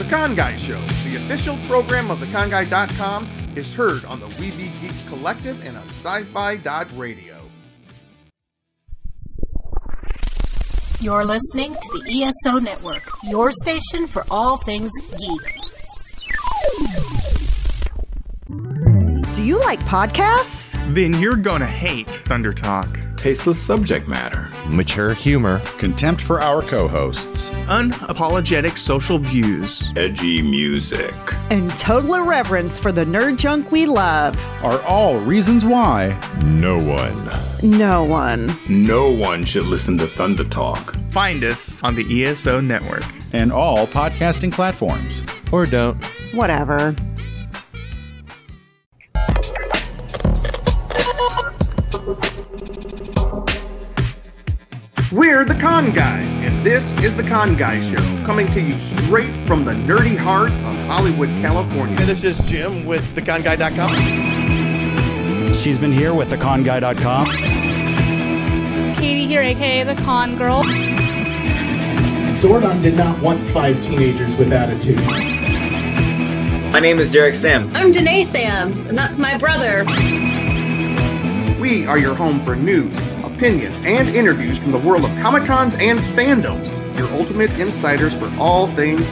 The Con Guy Show, the official program of theconguy.com, is heard on the We Be Geeks Collective and on sci-fi.radio. You're listening to the ESO Network, your station for all things geek. Do you like podcasts? Then you're gonna hate Thunder Talk. Tasteless subject matter, mature humor, contempt for our co-hosts, unapologetic social views, edgy music, and total irreverence for the nerd junk we love are all reasons why no one should listen to Thunder Talk. Find us on the ESO Network and all podcasting platforms. Or don't. Whatever. We're the Con Guys, and this is the Con Guy Show, coming to you straight from the nerdy heart of Hollywood, California. And this is Jim with theconguy.com. She's been here with theconguy.com. Katie here, aka the Con Girl. Zordon did not want 5 teenagers with attitude. My name is Derek Sam. I'm Danae Sams, and that's my brother. We are your home for news, opinions, and interviews from the world of Comic-Cons and fandoms. Your ultimate insiders for all things.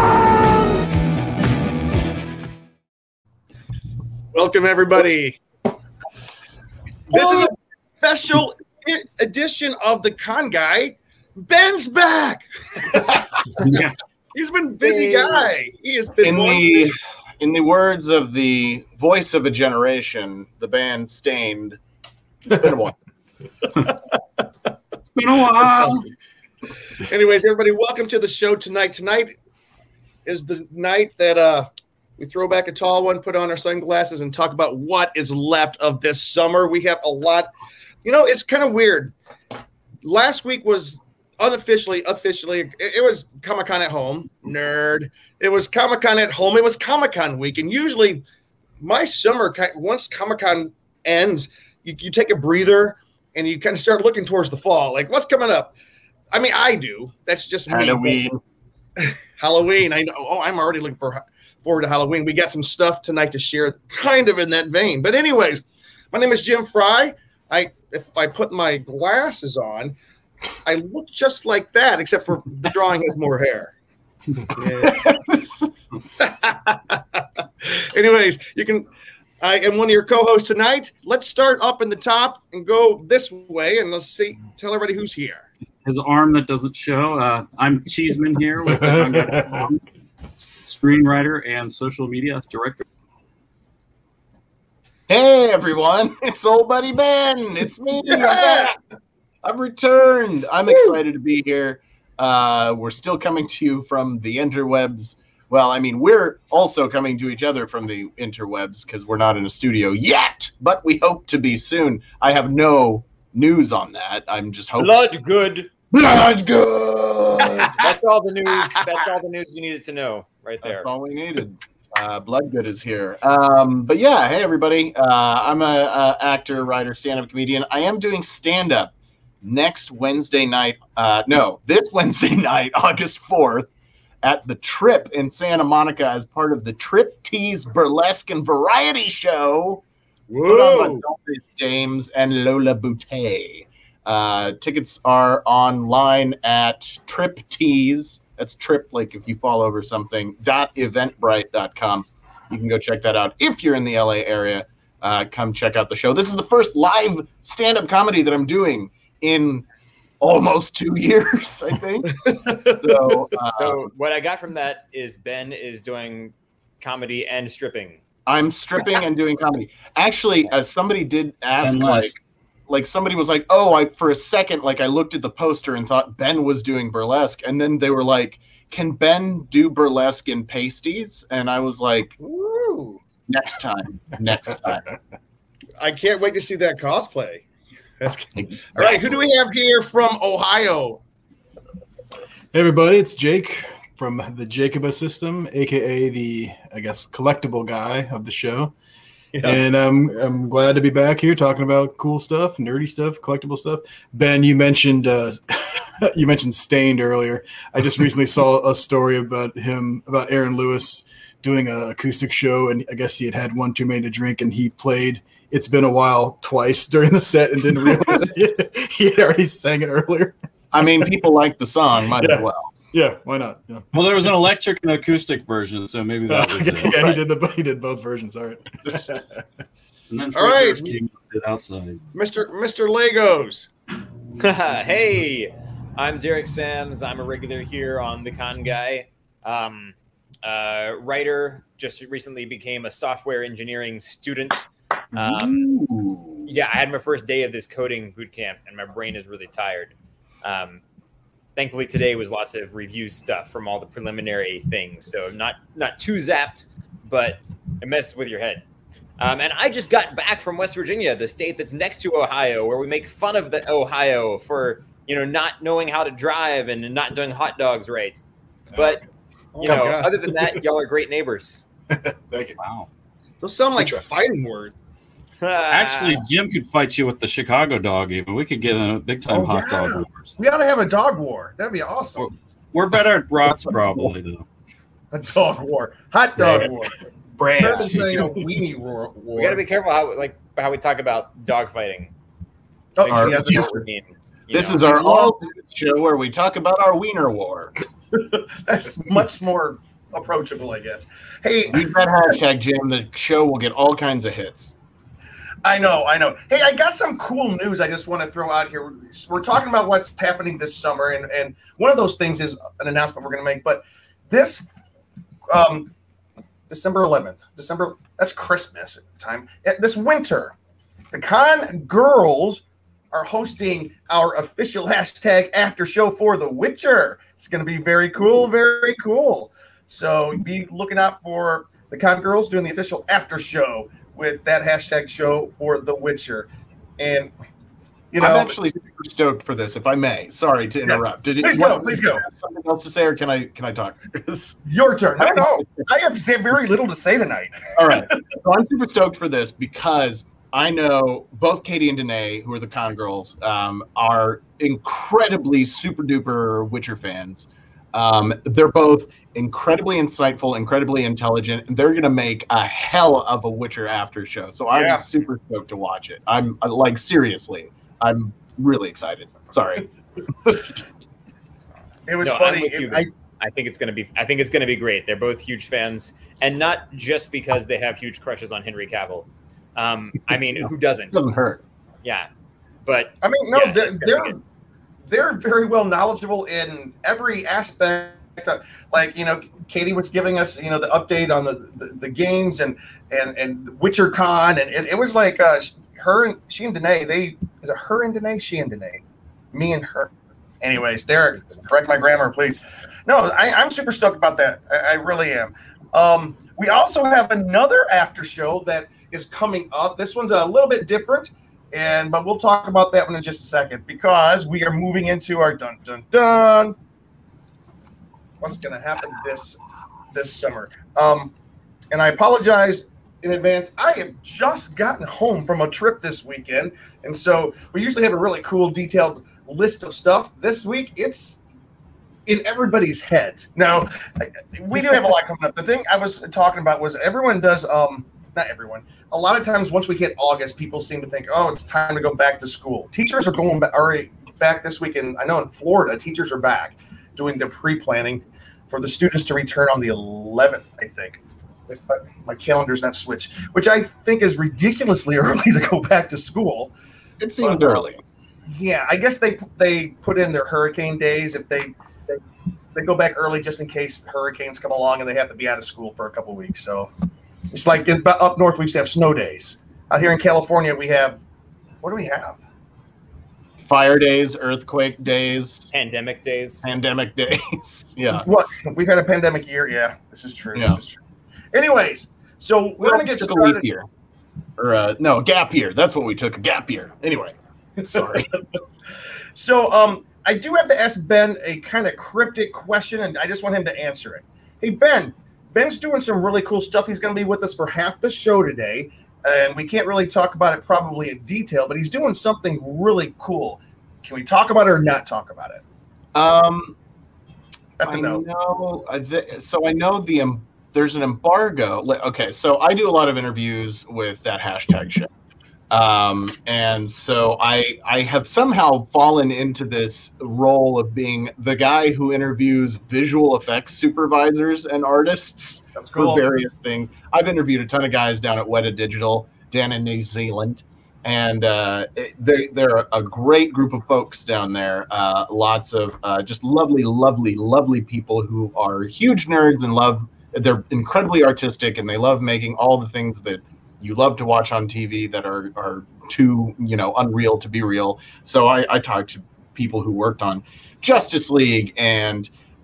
Welcome, everybody. This is a special edition of the Con Guy. Ben's back. Yeah. He's been a busy guy. He has been in the words of the voice of a generation, the band Stained. It's been a while. It's been a while. Anyways, everybody, welcome to the show tonight. Tonight is the night that we throw back a tall one, put on our sunglasses, and talk about what is left of this summer. We have a lot. You know, it's kind of weird. Last week was officially, it was Comic-Con at home, nerd. It was Comic-Con at home. It was Comic-Con week. And usually my summer, once Comic-Con ends, you take a breather and you kind of start looking towards the fall. Like, what's coming up? I mean, I do. That's just Halloween. Halloween. I know. Oh, I'm already looking forward to Halloween. We got some stuff tonight to share kind of in that vein. But anyways, my name is Jim Fry. If I put my glasses on, I look just like that, except for the drawing has more hair. Anyways, I am one of your co-hosts tonight. Let's start up in the top and go this way, and let's tell everybody who's here. His arm that doesn't show. I'm Cheeseman here with the screenwriter and social media director. Hey everyone, it's old buddy Ben. It's me. I've returned. I'm excited to be here. We're still coming to you from the interwebs. Well, I mean, we're also coming to each other from the interwebs because we're not in a studio yet, but we hope to be soon. I have no news on that. I'm just hoping. Blood good. That's all the news. That's all the news you needed to know right there. That's all we needed. Bloodgood is here. But yeah, hey everybody. I'm a actor, writer, stand-up comedian. I am doing stand-up next Wednesday night. This Wednesday night, August 4th, at the Trip in Santa Monica as part of the Trip Tease Burlesque and Variety Show. Put on by Dolphus James and Lola Boutte. Tickets are online at Trip Tease. That's Trip, like if you fall over something, .eventbrite.com. You can go check that out. If you're in the LA area, come check out the show. This is the first live stand-up comedy that I'm doing in almost 2 years, I think. So what I got from that is Ben is doing comedy and stripping. I'm stripping and doing comedy. Actually, as somebody did ask, like somebody was like, for a second, like I looked at the poster and thought Ben was doing burlesque. And then they were like, can Ben do burlesque in pasties? And I was like, ooh, next time. I can't wait to see that cosplay. Exactly. All right, who do we have here from Ohio? Hey everybody, it's Jake from the Jacoba System, aka the, I guess, collectible guy of the show. And I'm glad to be back here talking about cool stuff, nerdy stuff, collectible stuff. Ben, you mentioned you mentioned Stained earlier. I just recently saw a story about Aaron Lewis doing an acoustic show, and I guess he had one too many to drink, and he played "It's Been a While" twice during the set and didn't realize that he had already sang it earlier. I mean, people like the song, might as well. Yeah, why not? Yeah. Well, there was an electric and acoustic version, so maybe that was it. Yeah, he did both versions. All right. And then All right, came outside. Mr. Legos. Hey, I'm Derek Sams. I'm a regular here on The Con Guy. Writer, just recently became a software engineering student. Yeah, I had my first day of this coding boot camp, and my brain is really tired. Thankfully, today was lots of review stuff from all the preliminary things, so not too zapped, but it messes with your head. And I just got back from West Virginia, the state that's next to Ohio, where we make fun of the Ohio for not knowing how to drive and not doing hot dogs right. But other than that, y'all are great neighbors. Thank you. Wow. Those sound like a fighting word. Actually, Jim could fight you with the Chicago dog. Even we could get in a big time hot dog wars. We ought to have a dog war. That'd be awesome. We're better at brats, probably though. A dog war, hot dog war. Brats. Better than saying a weenie war. We got to be careful how we talk about dog fighting. Oh, Make yeah, sure This is our all show where we talk about our wiener war. That's much more approachable, I guess. Hey, use that hashtag, Jim. The show will get all kinds of hits. I know. Hey, I got some cool news I just want to throw out here. We're talking about what's happening this summer, and one of those things is an announcement we're going to make. But this December 11th, that's Christmas time. This winter, the Con Girls are hosting our official hashtag after show for The Witcher. It's going to be very cool, very cool. So be looking out for the Con Girls doing the official after show with that hashtag show for The Witcher. And, I'm actually super stoked for this, if I may. Sorry to interrupt. Yes. Please go. Have something else to say, or can I talk? Your turn. No. I have very little to say tonight. All right. So I'm super stoked for this because I know both Katie and Danae, who are the Con Girls, are incredibly super duper Witcher fans. They're both incredibly insightful, incredibly intelligent, and they're going to make a hell of a Witcher after show. So I'm super stoked to watch it. I'm like, seriously, I'm really excited. Sorry. It was funny. I think it's going to be great. They're both huge fans, and not just because they have huge crushes on Henry Cavill. I mean, who doesn't? Doesn't hurt. Yeah, but I mean, no, they're very well knowledgeable in every aspect. Like, Katie was giving us, the update on the games and WitcherCon, and it was like she and Danae. Is it her and Danae? She and Danae, me and her. Anyways, Derek, correct my grammar, please. No, I'm super stoked about that. I really am. We also have another after show that is coming up. This one's a little bit different, but we'll talk about that one in just a second because we are moving into our dun dun dun. What's going to happen this summer? And I apologize in advance. I have just gotten home from a trip this weekend, and so we usually have a really cool, detailed list of stuff. This week, it's in everybody's heads. Now, we do have a lot coming up. The thing I was talking about was everyone does. Not everyone. A lot of times, once we hit August, people seem to think, "Oh, it's time to go back to school." Teachers are going already back this weekend. I know in Florida, teachers are back doing the pre-planning for the students to return on the 11th, I think. If my calendar's not switched, which I think is ridiculously early to go back to school. It seemed early. Yeah, I guess they put in their hurricane days if they go back early just in case hurricanes come along and they have to be out of school for a couple of weeks. So it's like up north we used to have snow days. Out here in California we have, what do we have? Fire days, earthquake days, pandemic days. Yeah. What? We've had a pandemic year. Yeah, this is true. Yeah. This is true. Anyways, so we're going to get started. A leap year. Or a gap year. That's what we took, a gap year. Anyway, sorry. So I do have to ask Ben a kind of cryptic question, and I just want him to answer it. Hey, Ben's doing some really cool stuff. He's going to be with us for half the show today. and we can't really talk about it probably in detail, but he's doing something really cool. Can we talk about it or not talk about it? That's a no. So I know there's an embargo. Okay, so I do a lot of interviews with that hashtag show. And so I have somehow fallen into this role of being the guy who interviews visual effects supervisors and artists for various things. I've interviewed a ton of guys down at Weta Digital, down in New Zealand, and they're a great group of folks down there. Lots of just lovely, lovely, lovely people who are huge nerds and they're incredibly artistic, and they love making all the things that you love to watch on TV that are too, unreal to be real. So I talked to people who worked on Justice League and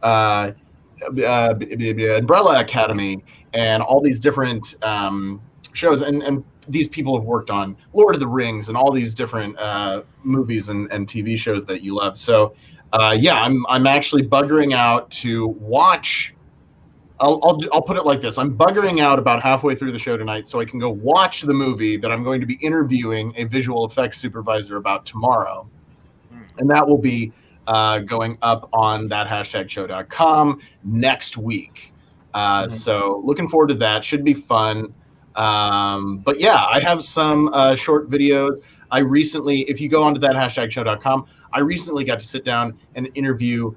Umbrella Academy and all these different shows. And these people have worked on Lord of the Rings and all these different movies and TV shows that you love. So I'm actually buggering out to watch. I'll put it like this. I'm buggering out about halfway through the show tonight so I can go watch the movie that I'm going to be interviewing a visual effects supervisor about tomorrow. And that will be going up on thathashtagshow.com next week. So looking forward to that. Should be fun. But yeah, I have some short videos. I recently, if you go onto thathashtagshow.com, I recently got to sit down and interview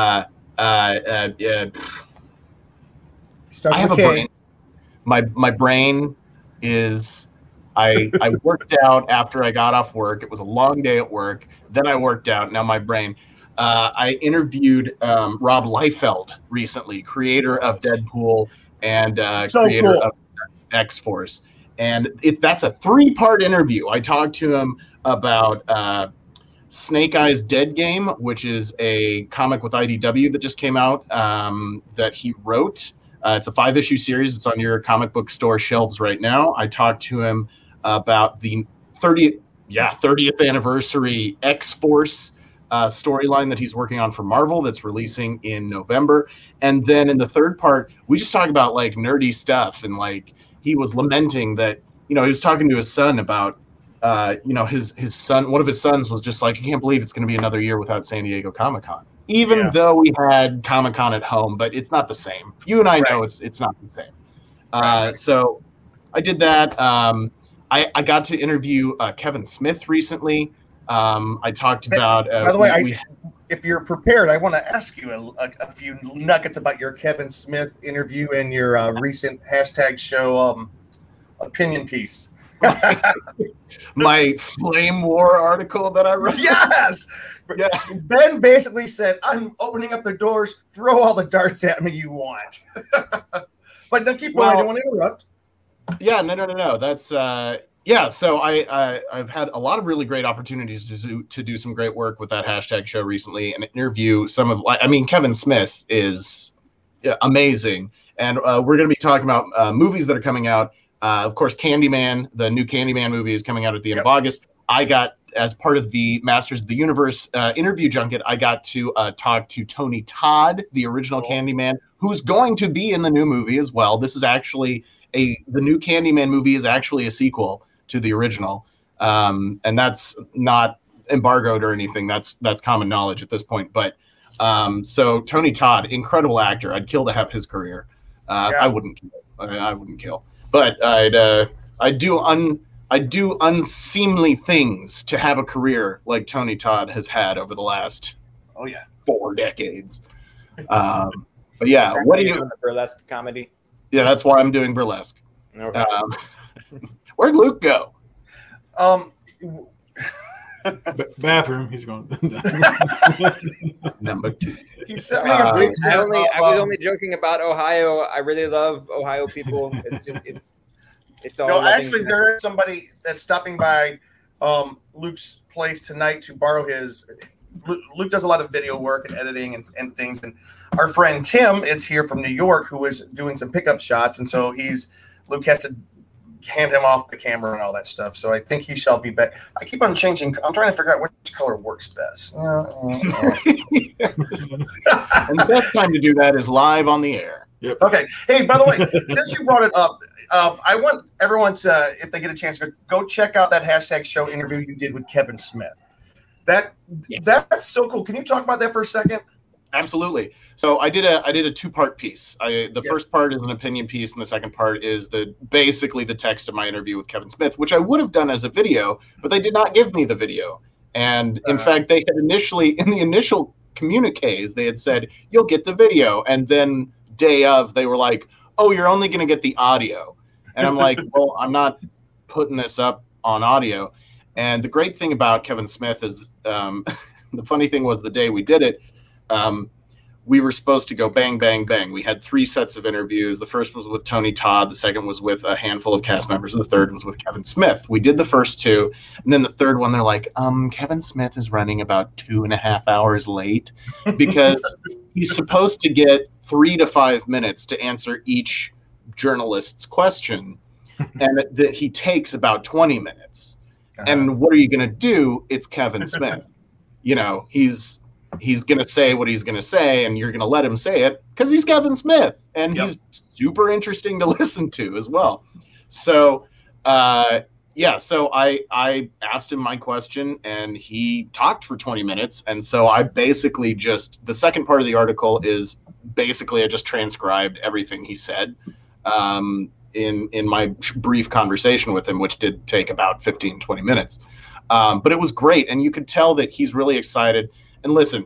I have a brain. My brain is. I worked out after I got off work. It was a long day at work. Then I worked out. Now my brain. I interviewed Rob Liefeld recently, creator of Deadpool and creator of X-Force. And that's a 3-part interview. I talked to him about Snake Eyes Dead Game, which is a comic with IDW that just came out that he wrote. It's a 5-issue series. It's on your comic book store shelves right now. I talked to him about the 30th anniversary X-Force storyline that he's working on for Marvel that's releasing in November. And then in the 3rd part, we just talk about like nerdy stuff. And like he was lamenting that, he was talking to his son about, his son, one of his sons was just like, I can't believe it's going to be another year without San Diego Comic-Con. Even though we had Comic-Con at home, but it's not the same. You and I know it's not the same. So I did that. I got to interview Kevin Smith recently. I talked about. By the way, if you're prepared, I want to ask you a few nuggets about your Kevin Smith interview and your recent hashtag show opinion piece. My Flame War article that I wrote. Yes. Yeah. Ben basically said, "I'm opening up the doors. Throw all the darts at me you want." But don't keep going. I don't want to interrupt. Yeah, no. That's So I've had a lot of really great opportunities to do some great work with that hashtag show recently and interview some of. Kevin Smith is amazing, and we're going to be talking about movies that are coming out. Of course, Candyman, the new Candyman movie is coming out at the end of August. I got, as part of the Masters of the Universe interview junket, I got to talk to Tony Todd, the original Candyman, who's going to be in the new movie as well. This is actually the new Candyman movie is actually a sequel to the original. And that's not embargoed or anything. That's common knowledge at this point. But so Tony Todd, incredible actor. I'd kill to have his career. I wouldn't kill. I wouldn't kill. But I do unseemly things to have a career like Tony Todd has had over the last 4 decades. But yeah, what are you doing? The burlesque comedy? Yeah, that's why I'm doing burlesque. Okay. Where'd Luke go? Bathroom. He's going. Number 2. He sent me a big I was only joking about Ohio. I really love Ohio people. It's just it's all. No, actually, there is somebody that's stopping by Luke's place tonight to borrow his. Luke does a lot of video work and editing and things, and our friend Tim is here from New York, who is doing some pickup shots, and so Luke has to hand him off the camera and all that stuff. So I think he shall be back. I keep on changing. I'm trying to figure out which color works best. And the best time to do that is live on the air. Yep. Okay. Hey, by the way, since you brought it up, I want everyone to, if they get a chance, go check out that hashtag show interview you did with Kevin Smith. That's so cool. Can you talk about that for a second? Absolutely. So I did a two-part piece. The first part is an opinion piece, and the second part is basically the text of my interview with Kevin Smith, which I would have done as a video, but they did not give me the video. And in fact, they had initially, in the initial communiques, they had said, you'll get the video. And then day of, they were like, oh, you're only going to get the audio. And I'm like, well, I'm not putting this up on audio. And the great thing about Kevin Smith is the funny thing was the day we did it, we were supposed to go bang, bang, bang. We had 3 sets of interviews. The first was with Tony Todd. The second was with a handful of cast members. And the third was with Kevin Smith. We did the first 2. And then the third one, they're like, Kevin Smith is running about 2.5 hours late because he's supposed to get 3 to 5 minutes to answer each journalist's question. And that he takes about 20 minutes. And what are you going to do? It's Kevin Smith. You know, he's going to say what he's going to say, and you're going to let him say it because he's Kevin Smith, and he's super interesting to listen to as well. So, so I asked him my question, and he talked for 20 minutes. And so I basically the second part of the article is basically I just transcribed everything he said in my brief conversation with him, which did take about 15, 20 minutes. But it was great, and you could tell that he's really excited. And listen,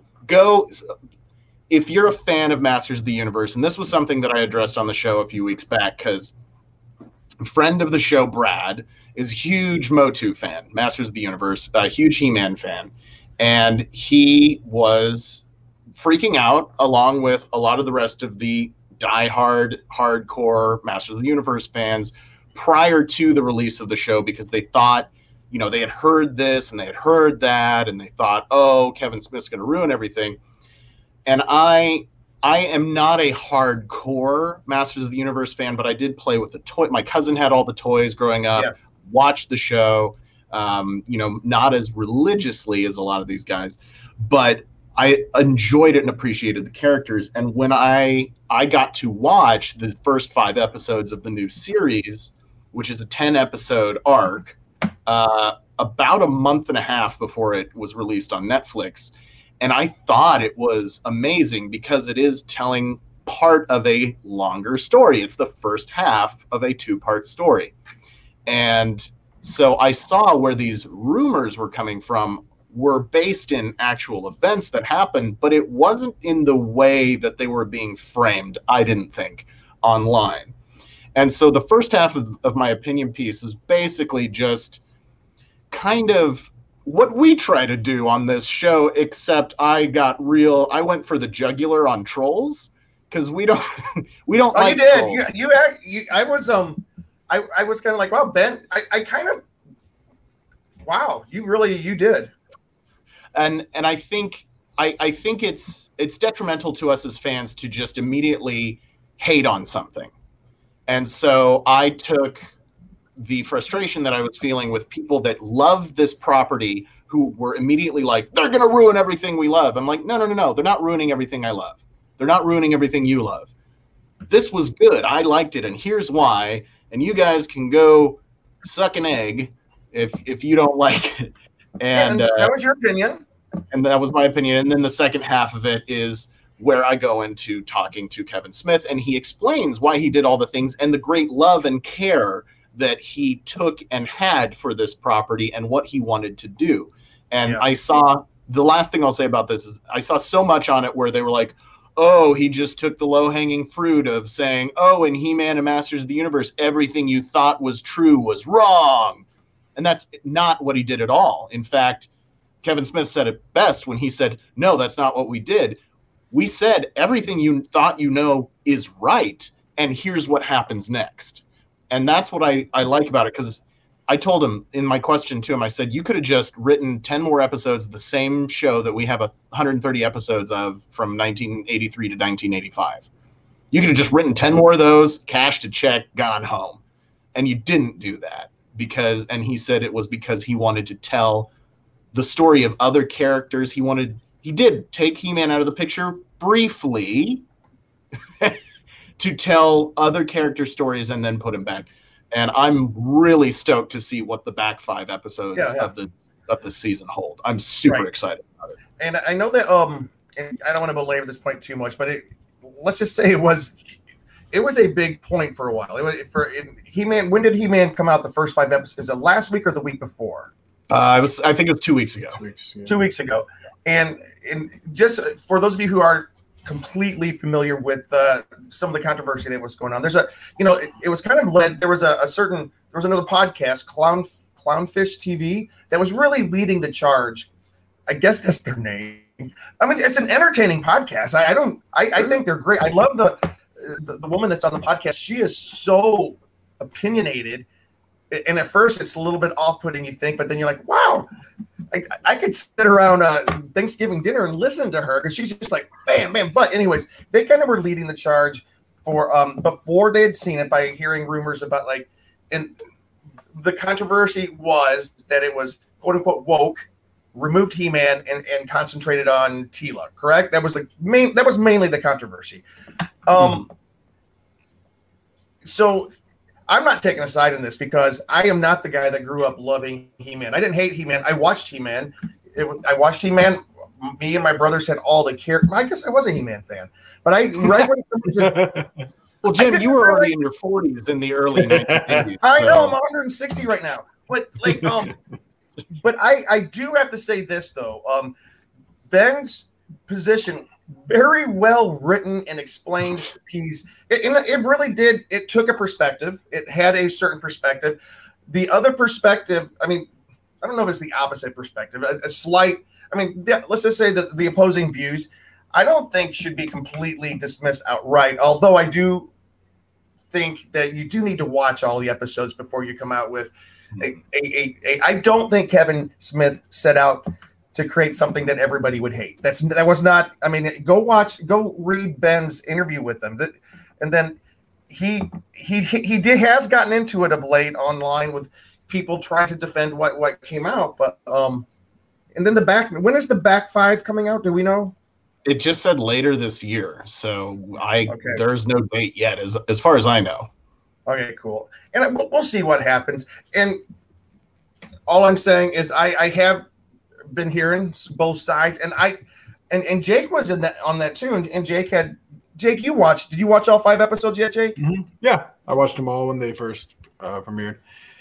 if you're a fan of Masters of the Universe, and this was something that I addressed on the show a few weeks back, because a friend of the show, Brad, is a huge Motu fan, Masters of the Universe, a huge He-Man fan. And he was freaking out along with a lot of the rest of the diehard, hardcore Masters of the Universe fans prior to the release of the show, because they thought, you know, they had heard this and they had heard that, and they thought, oh, Kevin Smith's going to ruin everything. And I am not a hardcore Masters of the Universe fan, but I did play with the toy. My cousin had all the toys growing up, watched the show, not as religiously as a lot of these guys, but I enjoyed it and appreciated the characters. And when I got to watch the first 5 episodes of the new series, which is a 10-episode arc, about a month and a half before it was released on Netflix. And I thought it was amazing because it is telling part of a longer story. It's the first half of a 2-part story. And so I saw where these rumors were coming from were based in actual events that happened, but it wasn't in the way that they were being framed, I didn't think, online. And so the first half of my opinion piece is basically just kind of what we try to do on this show, except I went for the jugular on trolls, because we don't like you did. Trolls. I was kind of like, wow, Ben, you did. And I think it's detrimental to us as fans to just immediately hate on something. And so I took the frustration that I was feeling with people that love this property who were immediately like, they're going to ruin everything we love. I'm like, no. They're not ruining everything I love. They're not ruining everything you love. This was good. I liked it. And here's why. And you guys can go suck an egg if you don't like it. And that was your opinion. And that was my opinion. And then the second half of it is where I go into talking to Kevin Smith, and he explains why he did all the things and the great love and care that he took and had for this property and what he wanted to do. And I saw, the last thing I'll say about this is I saw so much on it where they were like, oh, he just took the low-hanging fruit of saying, oh, in He-Man and Masters of the Universe, everything you thought was true was wrong. And that's not what he did at all. In fact, Kevin Smith said it best when he said, no, that's not what we did. We said everything you thought you know is right, and here's what happens next. And that's what I like about it, because I told him in my question to him, I said, you could have just written 10 more episodes of the same show that we have 130 episodes of from 1983 to 1985. You could have just written 10 more of those, cashed a check, gone home. And you didn't do that and he said it was because he wanted to tell the story of other characters. He did take He-Man out of the picture briefly to tell other character stories and then put them back. And I'm really stoked to see what the back 5 episodes of the season hold. I'm super excited about it. And I know that and I don't want to belabor this point too much, but let's just say it was a big point for a while. It was He-Man. When did He-Man come out? The first 5 episodes? Is it last week or the week before? I think it was 2 weeks ago. 2 weeks ago. And just for those of you who aren't completely familiar with some of the controversy that was going on, there's it was kind of led. There was another podcast, Clownfish TV, that was really leading the charge. I guess that's their name. I mean, it's an entertaining podcast. I think they're great. I love the woman that's on the podcast. She is so opinionated, and at first it's a little bit off-putting, you think, but then you're like, wow, I could sit around Thanksgiving dinner and listen to her because she's just like bam, bam. But anyways, they kind of were leading the charge for before they had seen it by hearing rumors about and the controversy was that it was quote unquote woke, removed He-Man and concentrated on Teela. Correct? That was mainly the controversy. So I'm not taking a side in this because I am not the guy that grew up loving He-Man. I didn't hate He-Man. I watched He-Man. I watched He-Man. Me and my brothers had all the characters. I guess I was a He-Man fan. But right when somebody said, well, Jim, you were already in your 40s in the early 1980s. I know. I'm 160 right now. But but I do have to say this though. Ben's position, very well written and explained piece. It really did. It took a perspective. It had a certain perspective. The other perspective, I mean, I don't know if it's the opposite perspective. A slight. I mean, let's just say that the opposing views, I don't think should be completely dismissed outright. Although I do think that you do need to watch all the episodes before you come out with I don't think Kevin Smith set out to create something that everybody would hate. That was not. I mean, go read Ben's interview with them. And then he has gotten into it of late online with people trying to defend what came out. But and then when is the back 5 coming out? Do we know? It just said later this year, so there's no date yet, as far as I know. Okay, cool. And we'll see what happens. And all I'm saying is I have been hearing both sides, and Jake was on that too. And Jake, did you watch all 5 episodes yet, Jake? Mm-hmm. Yeah, I watched them all when they first premiered.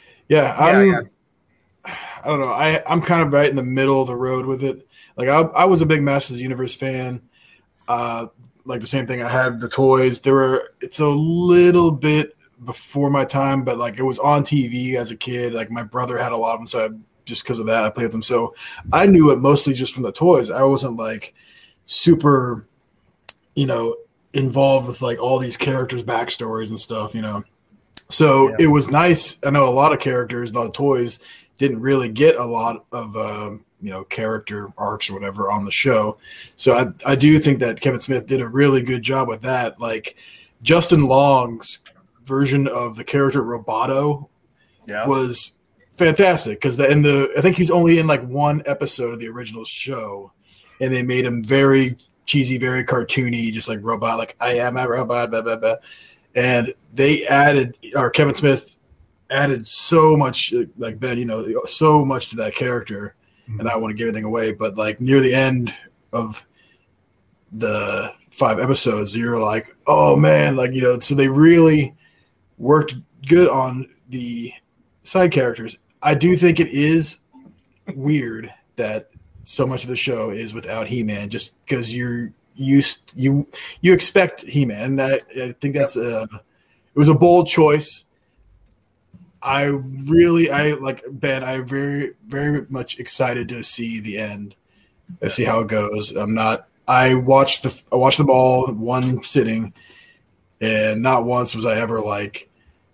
I don't know. I'm kind of right in the middle of the road with it. Like I was a big Masters of the Universe fan. Like the same thing. I had the toys. It's a little bit before my time, but like it was on TV as a kid. Like my brother had a lot of them, so just because of that, I played with them. So I knew it mostly just from the toys. I wasn't like super, involved with like all these characters' backstories and stuff, So it was nice. I know a lot of characters, a lot of toys didn't really get a lot of character arcs or whatever on the show. So I do think that Kevin Smith did a really good job with that. Like Justin Long's version of the character Roboto was fantastic because I think he's only in like one episode of the original show, and they made him very cheesy, very cartoony, just like robot, like I am a robot, blah blah blah. And Kevin Smith added so much, like Ben, so much to that character. And I don't want to give anything away, but like near the end of the 5 episodes, you're like, oh man, like, so they really worked good on the side characters. I do think it is weird that so much of the show is without He-Man, just because you expect He-Man. And I think that's it was a bold choice. I like Ben. I'm very, very much excited to see the end, to see how it goes. I watched them all in one sitting, and not once was I ever like.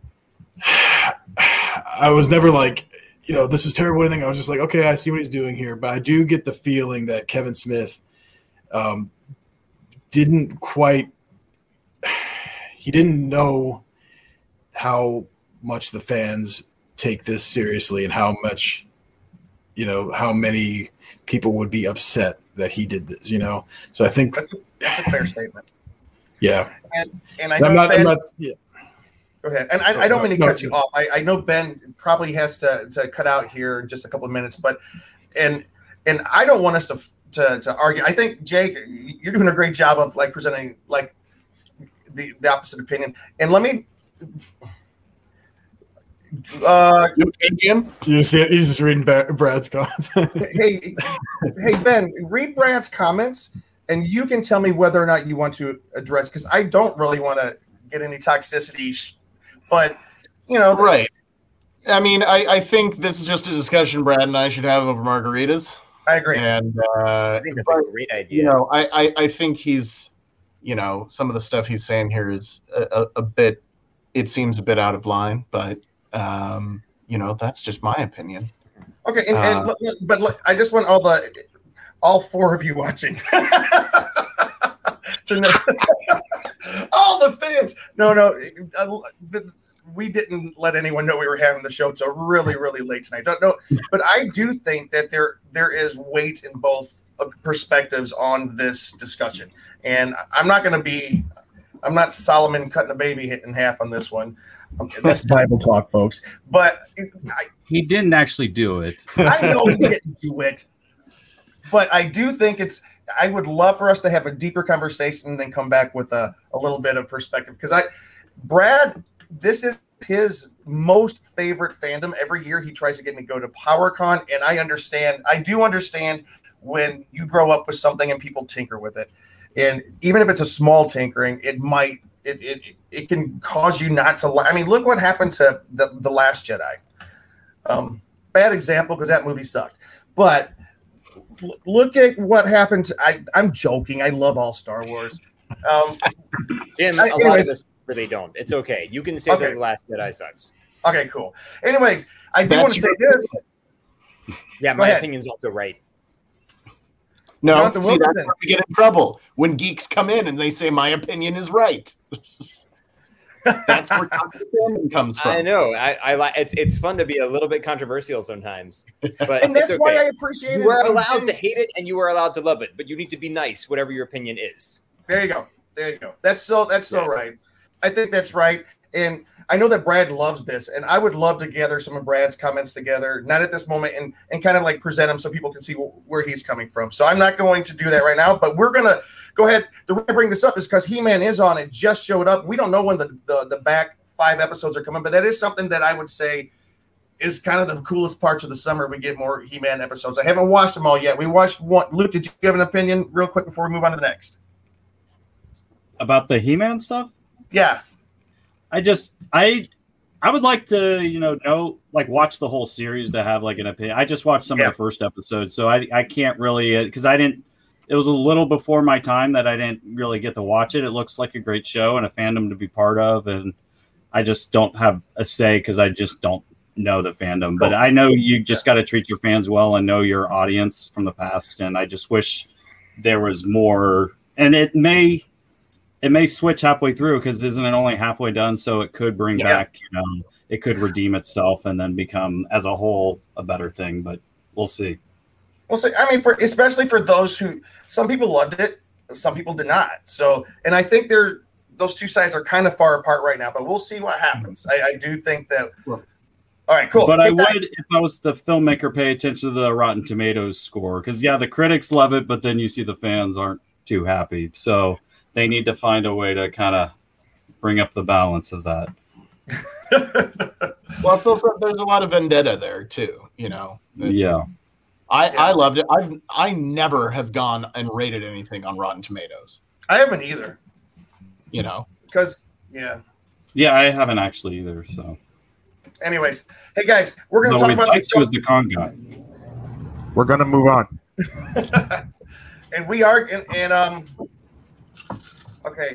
I was never like, this is terrible or anything. I was just like, okay, I see what he's doing here. But I do get the feeling that Kevin Smith didn't know how much the fans take this seriously and how much, how many people would be upset that he did this, So I think that's a fair statement. Yeah. And I know Ben. Yeah. Go ahead. And I don't mean to cut you off. I know Ben probably has to cut out here in just a couple of minutes, but and I don't want us to argue. I think, Jake, you're doing a great job of like presenting like the opposite opinion. And let me Jim? He's just reading Brad's comments. hey Ben, read Brad's comments and you can tell me whether or not you want to address, because I don't really want to get any toxicity, but right. I mean, I think this is just a discussion Brad and I should have over margaritas. I agree. And I think that's a great idea. I think he's, some of the stuff he's saying here is a bit, it seems a bit out of line, but that's just my opinion. Okay, but look, I just want all four of you watching to know. All the fans. No, we didn't let anyone know we were having the show till really, really late tonight. Don't know, but I do think that there is weight in both perspectives on this discussion, and I'm not Solomon cutting a baby in half on this one. That's Bible talk, folks. But he didn't actually do it. I know he didn't do it, but I do think I would love for us to have a deeper conversation and then come back with a little bit of perspective, because Brad, this is his most favorite fandom. Every year he tries to get me to go to PowerCon, and I do understand when you grow up with something and people tinker with it. And even if it's a small tinkering, it can cause you not to I mean, look what happened to the Last Jedi. Bad example because that movie sucked. But look at what happened. I'm joking. I love all Star Wars. Jim, a lot of us really don't. It's okay. You can say that The Last Jedi sucks. Okay, cool. Anyways, I do want to say this. Yeah, my opinion's also right. No, see, that's where we get in trouble when geeks come in and they say my opinion is right. That's where toxic fandom comes from. I know. I like it's fun to be a little bit controversial sometimes, but and that's why I appreciate it. You are allowed to hate it and you are allowed to love it, but you need to be nice, whatever your opinion is. There you go. That's so right. I think that's right. And I know that Brad loves this, and I would love to gather some of Brad's comments together, not at this moment, and kind of like present them so people can see where he's coming from. So I'm not going to do that right now, but we're going to go ahead. The reason I bring this up is because He-Man is on. It just showed up. We don't know when the back 5 episodes are coming, but that is something that I would say is kind of the coolest parts of the summer. We get more He-Man episodes. I haven't watched them all yet. We watched one. Luke, did you have an opinion real quick before we move on to the next? About the He-Man stuff? Yeah. I would like to, watch the whole series to have like an opinion. I just watched some of the first episodes, so I can't really, because it was a little before my time that I didn't really get to watch it. It looks like a great show and a fandom to be part of, and I just don't have a say because I just don't know the fandom. But I know you just got to treat your fans well and know your audience from the past, and I just wish there was more. And it may switch halfway through because isn't it only halfway done? So it could bring back, it could redeem itself and then become as a whole a better thing. But we'll see. Well, so, I mean, especially for those who, some people loved it, some people did not. So, and I think those two sides are kind of far apart right now. But we'll see what happens. I do think that. All right, cool. But I would, if I was the filmmaker, pay attention to the Rotten Tomatoes score because the critics love it, but then you see the fans aren't too happy. So. They need to find a way to kind of bring up the balance of that. Well, it's also, there's a lot of vendetta there too. I loved it. I never have gone and rated anything on Rotten Tomatoes. I haven't either. Because I haven't actually either. So, anyways, hey guys, we're gonna talk about some stuff. The con guy. We're gonna move on, and we are Okay.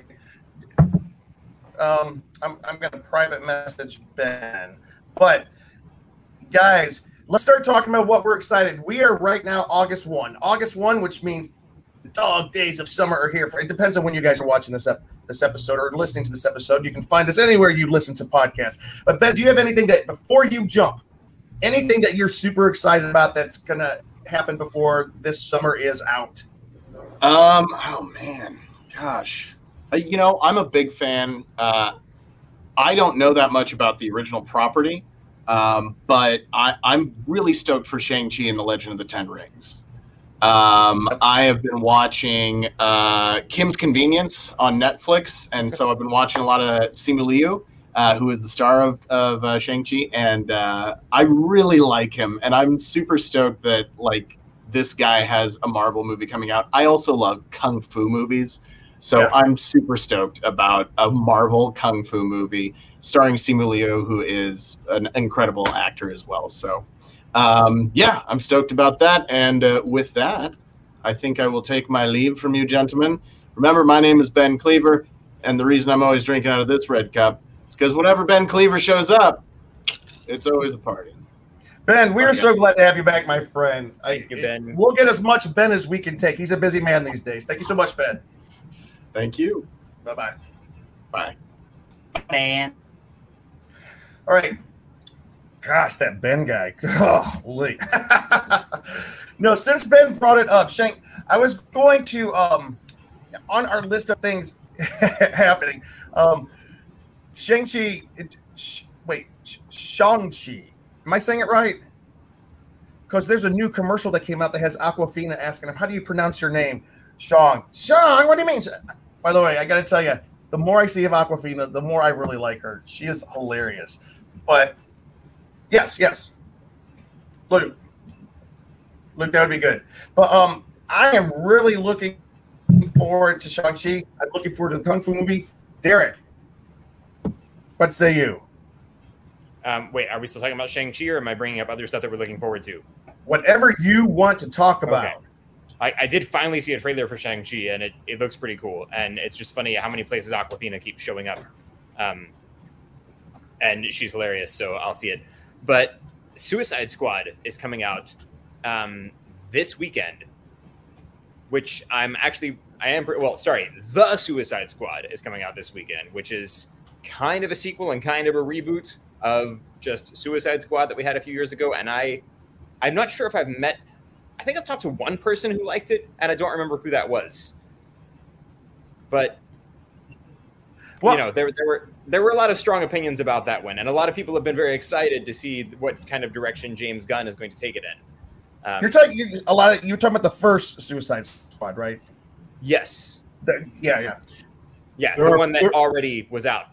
I'm going to private message Ben. But, guys, let's start talking about what we're excited. We are right now August 1. August 1, which means the dog days of summer are here. It depends on when you guys are watching this episode or listening to this episode. You can find us anywhere you listen to podcasts. But, Ben, do you have anything that, before you jump, anything that you're super excited about that's going to happen before this summer is out? Oh, man. Gosh. I'm a big fan. I don't know that much about the original property, but I'm really stoked for Shang-Chi and the Legend of the Ten Rings. I have been watching Kim's Convenience on Netflix, and so I've been watching a lot of Simu Liu, who is the star of Shang-Chi, and I really like him, and I'm super stoked that like this guy has a Marvel movie coming out. I also love kung fu movies, so I'm super stoked about a Marvel kung fu movie starring Simu Liu, who is an incredible actor as well. So I'm stoked about that. And with that, I think I will take my leave from you gentlemen. Remember, my name is Ben Cleaver, and the reason I'm always drinking out of this red cup is because whenever Ben Cleaver shows up, it's always a party. Ben, we're so glad to have you back, my friend. Thank you, Ben. We'll get as much Ben as we can take. He's a busy man these days. Thank you so much, Ben. Thank you. Bye-bye. Bye. Man. All right. Gosh, that Ben guy. Holy. No, since Ben brought it up, Shank, I was going to, on our list of things happening, Shang-Chi, Shang-Chi. Am I saying it right? Because there's a new commercial that came out that has Aquafina asking him, how do you pronounce your name? Shang, what do you mean? By the way, I got to tell you, the more I see of Aquafina, the more I really like her. She is hilarious. But yes. Luke, that would be good. But I am really looking forward to Shang-Chi. I'm looking forward to the Kung Fu movie. Derek, what say you? Wait, are we still talking about Shang-Chi, or am I bringing up other stuff that we're looking forward to? Whatever you want to talk about. Okay. I did finally see a trailer for Shang-Chi, and it looks pretty cool. And it's just funny how many places Aquafina keeps showing up. And she's hilarious, so I'll see it. But Suicide Squad is coming out this weekend, which The Suicide Squad is coming out this weekend, which is kind of a sequel and kind of a reboot of just Suicide Squad that we had a few years ago. And I'm not sure if I think I've talked to one person who liked it, and I don't remember who that was. But there were a lot of strong opinions about that one, and a lot of people have been very excited to see what kind of direction James Gunn is going to take it in. You're talking about the first Suicide Squad, right? Yes. Yeah. The one that already was out.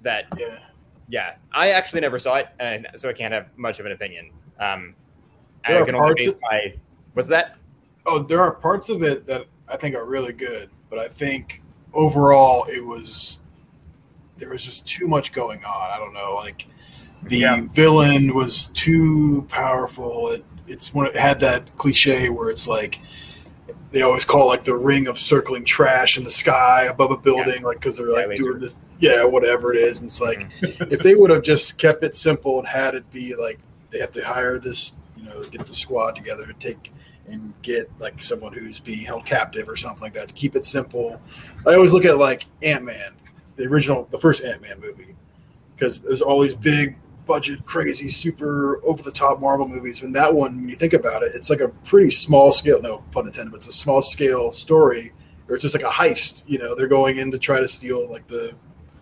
Yeah. I actually never saw it, and so I can't have much of an opinion. I can only base my. What's that? Oh, there are parts of it that I think are really good, but I think overall there was just too much going on. I don't know, like the villain was too powerful. It had that cliche where it's like they always call like the ring of circling trash in the sky above a building, like because they're like doing this, whatever it is. And it's like if they would have just kept it simple and had it be like they have to hire this, get the squad together to take and get like someone who's being held captive or something like that. To keep it simple, I always look at like Ant-Man, the first Ant-Man movie, because there's all these big budget, crazy, super over the top Marvel movies. When that one, when you think about it, it's like a pretty small scale, no pun intended, but it's a small scale story, or it's just like a heist. They're going in to try to steal like the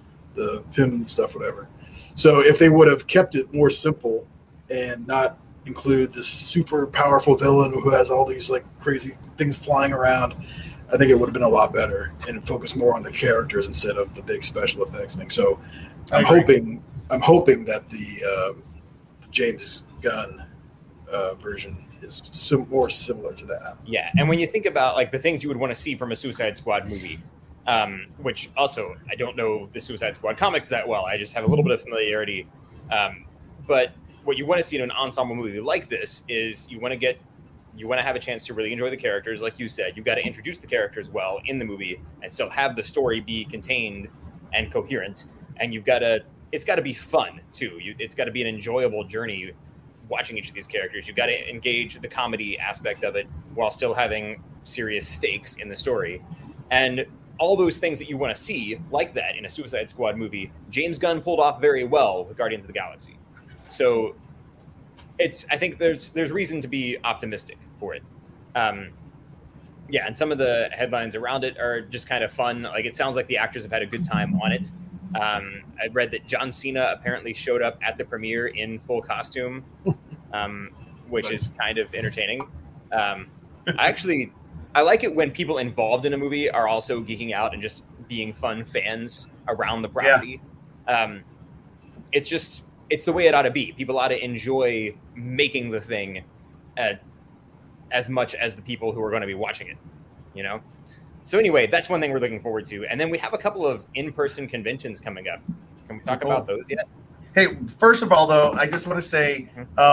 PIM stuff, whatever. So if they would have kept it more simple and not include this super powerful villain who has all these like crazy things flying around, I think it would have been a lot better and focus more on the characters instead of the big special effects thing. So I'm hoping that the James Gunn version is more similar to that. Yeah, and when you think about like the things you would want to see from a Suicide Squad movie, which also I don't know the Suicide Squad comics that well. I just have a little bit of familiarity, but what you want to see in an ensemble movie like this is you want to have a chance to really enjoy the characters. Like you said, you've got to introduce the characters well in the movie and still have the story be contained and coherent. And it's got to be fun too. It's got to be an enjoyable journey watching each of these characters. You've got to engage the comedy aspect of it while still having serious stakes in the story. And all those things that you want to see like that in a Suicide Squad movie, James Gunn pulled off very well with Guardians of the Galaxy. So I think there's reason to be optimistic for it. Yeah, and some of the headlines around it are just kind of fun. Like, it sounds like the actors have had a good time on it. I read that John Cena apparently showed up at the premiere in full costume, which is kind of entertaining. I like it when people involved in a movie are also geeking out and just being fun fans around the property. Yeah. It's the way it ought to be. People ought to enjoy making the thing as much as the people who are going to be watching it, you know? So anyway, that's one thing we're looking forward to. And then we have a couple of in-person conventions coming up. Can we talk about those yet? Hey, first of all, though, I just want to say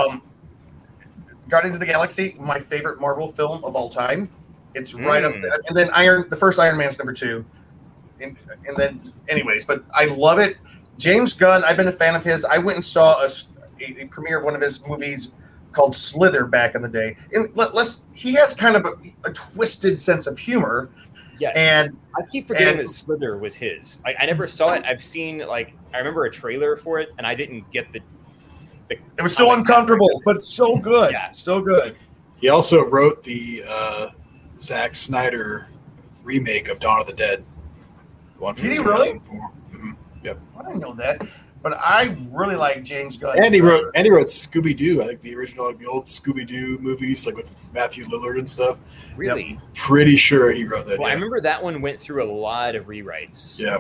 Guardians of the Galaxy, my favorite Marvel film of all time. It's right up there. And then the first Iron Man's number 2. And then, anyways, but I love it. James Gunn, I've been a fan of his. I went and saw a premiere of one of his movies called Slither back in the day. And he has kind of a twisted sense of humor. Yes. And I keep forgetting that Slither was his. I never saw it. I've seen, I remember a trailer for it, and I didn't get the it was so uncomfortable, but so good. Yeah, so good. He also wrote the Zack Snyder remake of Dawn of the Dead. The one from Did he really? Mm-hmm. Yep. I didn't know that. But I really like James Gunn. And he wrote Scooby Doo. I think the original, the old Scooby Doo movies, with Matthew Lillard and stuff. Really? Yep. Pretty sure he wrote that. Well, I remember that one went through a lot of rewrites. Yeah.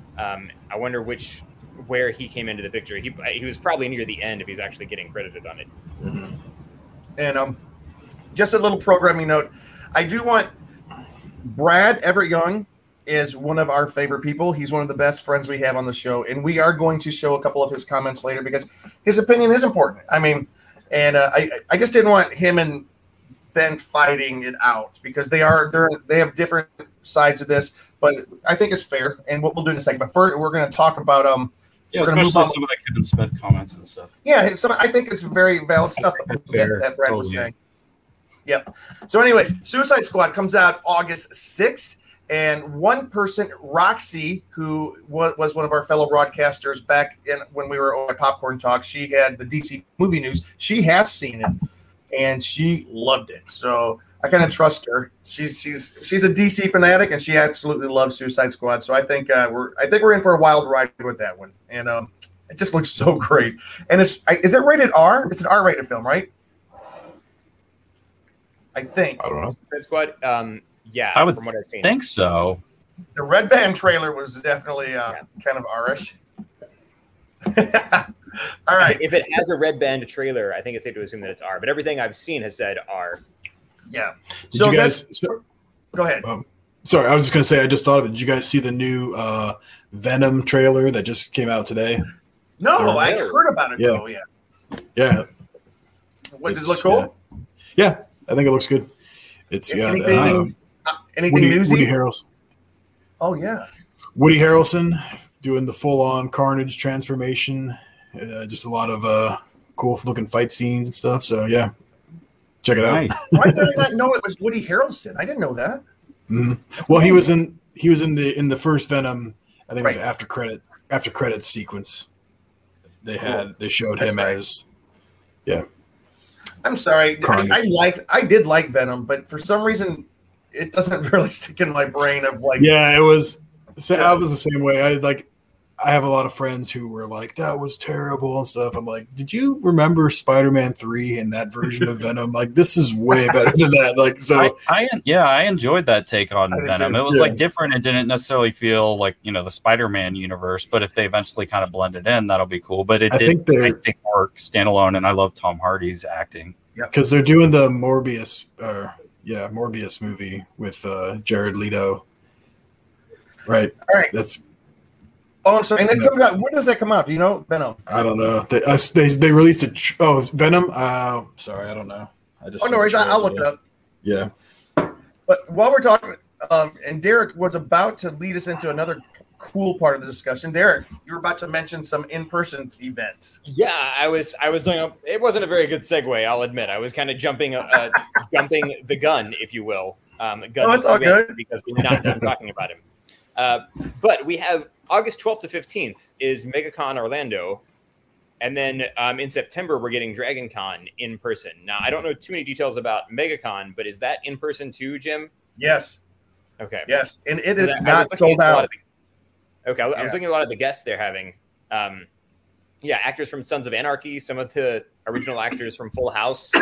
I wonder where he came into the picture. He was probably near the end if he's actually getting credited on it. Mm-hmm. And just a little programming note. I do want Brad Everett Young is one of our favorite people. He's one of the best friends we have on the show, and we are going to show a couple of his comments later because his opinion is important. I mean, and I just didn't want him and Ben fighting it out because they have different sides of this, but I think it's fair, and what we'll do in a second. But first, we're going to talk about especially some of the Kevin Smith comments and stuff. Yeah, I think it's very valid stuff that Brad was saying. Yep. So, anyways, Suicide Squad comes out August 6th. And one person, Roxy, who was one of our fellow broadcasters back when we were on Popcorn Talk, she had the DC movie news. She has seen it, and she loved it. So I kind of trust her. She's a DC fanatic, and she absolutely loves Suicide Squad. So I think we're in for a wild ride with that one. And it just looks so great. And is it rated R? It's an R-rated film, right? I think. I don't know. Suicide Squad. Yeah, I would from what I've seen. think so. The Red Band trailer was definitely kind of R-ish. All right. If it has a Red Band trailer, I think it's safe to assume that it's R. But everything I've seen has said R. Yeah. So go ahead. Sorry, I was just going to say, I just thought of it. Did you guys see the new Venom trailer that just came out today? No, I heard about it, though, yeah. Yeah. What, does it look cool? Yeah, I think it looks good. It's got anything newsy? Woody Harrelson. Oh, yeah. Woody Harrelson doing the full-on Carnage transformation. Just a lot of cool-looking fight scenes and stuff. So, yeah, check it out. Why did I not know it was Woody Harrelson? I didn't know that. Mm-hmm. Well, he was in the first Venom. I think it was after credits sequence. They showed him as I'm sorry. I did like Venom, but for some reason it doesn't really stick in my brain of Yeah, it was. I was the same way. I have a lot of friends who were like, "That was terrible" and stuff. I'm like, "Did you remember Spider-Man 3 and that version of Venom? This is way better than that." I enjoyed that take on Venom. It was different. It didn't necessarily feel like the Spider-Man universe, but if they eventually kind of blend it in, that'll be cool. But I think work standalone, and I love Tom Hardy's acting. Yeah, because they're doing the Morbius movie with Jared Leto. Right. All right. Oh, I'm sorry. And it comes out. When does that come out? Do you know, Venom? I don't know. They released it. Venom. Sorry, I don't know. No worries. I'll look it up. Yeah. But while we're talking, and Derek was about to lead us into another cool part of the discussion. Derek, you were about to mention some in-person events. Yeah, I was doing. It wasn't a very good segue, I'll admit. I was kind of jumping the gun, if you will. It's all good because we're not done talking about him. But we have August 12th to 15th is MegaCon Orlando. And then in September, we're getting Dragon Con in person. Now, I don't know too many details about MegaCon, but is that in person too, Jim? Yes. Okay. Yes, and it is I was not looking sold at a lot out. of the- okay, I was looking at a lot of the guests they're having. Yeah, actors from Sons of Anarchy, some of the original actors from Full House.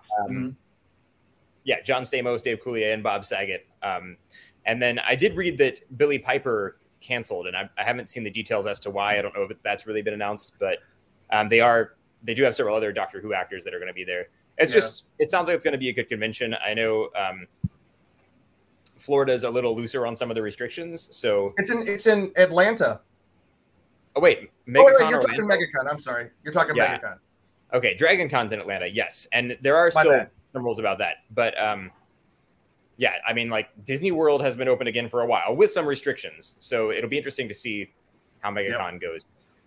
Yeah, John Stamos, Dave Coulier, and Bob Saget. And then I did read that Billy Piper canceled, and I haven't seen the details as to why. I don't know if that's really been announced, but they do have several other Doctor Who actors that are going to be there. It sounds like it's going to be a good convention. I know Florida's a little looser on some of the restrictions, so it's in Atlanta. Oh wait, MegaCon you're talking MegaCon. I'm sorry, you're talking MegaCon. Okay, Dragon Con's in Atlanta, yes, and there are still some rules about that, but yeah, I mean, like Disney World has been open again for a while with some restrictions, so it'll be interesting to see how MegaCon goes.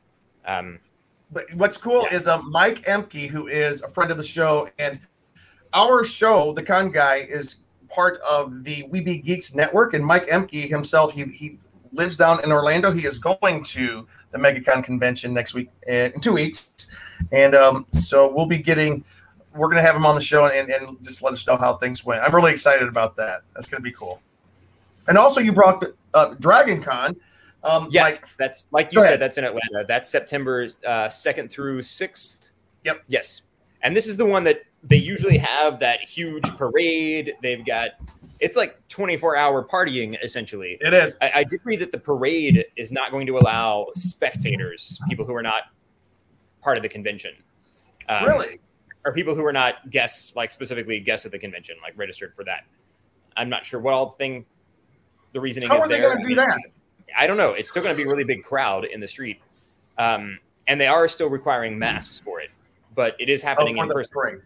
But what's cool is Mike Emke, who is a friend of the show, and our show, The Con Guy, is part of the We Be Geeks network. And Mike Emke himself, he lives down in Orlando. He is going to the MegaCon convention next week, in 2 weeks, and so we're going to have him on the show and just let us know how things went. I'm really excited about that. That's going to be cool. And also, you brought Dragon Con. That's like you said. That's in Atlanta. That's September 2nd through 6th. Yep. Yes. And this is the one that they usually have that huge parade. It's like 24-hour partying, essentially. It is. I did read that the parade is not going to allow spectators, people who are not part of the convention. Really? Or people who are not guests, like specifically guests at the convention, like registered for that. I'm not sure what the reasoning is there. How are they going to do that? I don't know. It's still going to be a really big crowd in the street. And they are still requiring masks for it. But it is happening in person. Parade.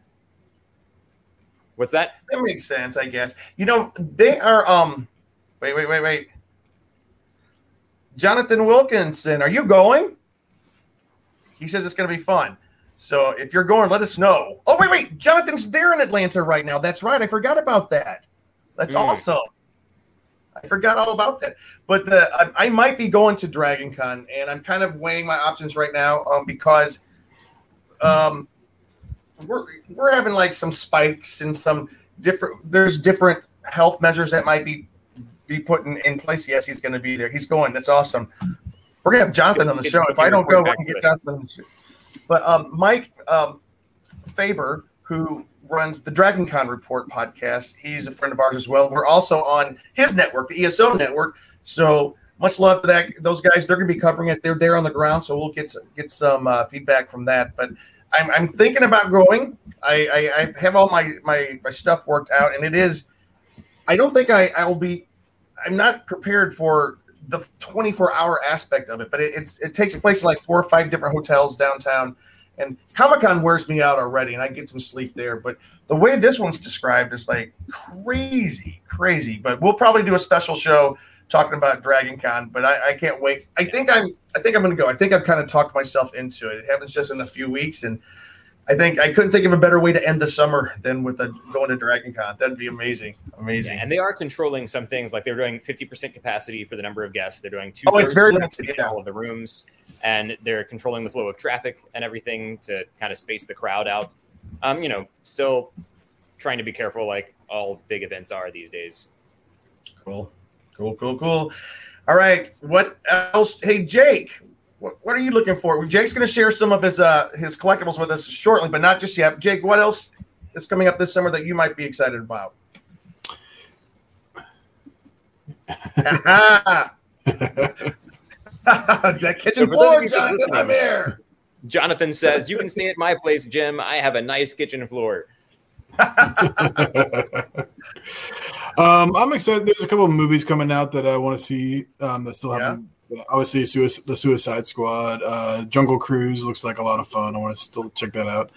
What's that? That makes sense, I guess. You know, they are wait. Jonathan Wilkinson, are you going? He says it's going to be fun. So if you're going, let us know. Oh, wait. Jonathan's there in Atlanta right now. That's right. I forgot about that. That's awesome. I forgot all about that. But I might be going to Dragon Con, and I'm kind of weighing my options right now because we're having like some spikes and there's different health measures that might be put in place. Yes, he's going to be there. He's going. That's awesome. We're going to have Jonathan on the show. If I don't go, we can get Jonathan on the show. But Mike Faber, who runs the Dragon Con Report podcast, he's a friend of ours as well. We're also on his network, the ESO network. So much love to those guys. They're going to be covering it. They're there on the ground, so we'll get some feedback from that. But I'm thinking about going. I have all my stuff worked out, and it is. I don't think I'll be. I'm not prepared for the 24-hour aspect of it, but it takes place in like 4 or 5 different hotels downtown, and Comic-Con wears me out already, and I get some sleep there. But the way this one's described is like crazy. But we'll probably do a special show talking about Dragon Con, but I can't wait. I think I'm going to go. I think I've kind of talked myself into it. It happens just in a few weeks, and I think I couldn't think of a better way to end the summer than with going to Dragon Con. That'd be amazing. Yeah, and they are controlling some things, like they're doing 50% capacity for the number of guests. They're doing 2/3 it's very limited in all of the rooms, and they're controlling the flow of traffic and everything to kind of space the crowd out. Still trying to be careful, like all big events are these days. Cool. All right. What else? Hey, Jake, what are you looking for? Jake's going to share some of his collectibles with us shortly, but not just yet. Jake, what else is coming up this summer that you might be excited about? That kitchen floor, Jonathan, I'm here. Jonathan says, you can stay at my place, Jim. I have a nice kitchen floor. I'm excited. There's a couple of movies coming out that I want to see that still haven't. Obviously, the Suicide Squad, Jungle Cruise looks like a lot of fun. I want to still check that out.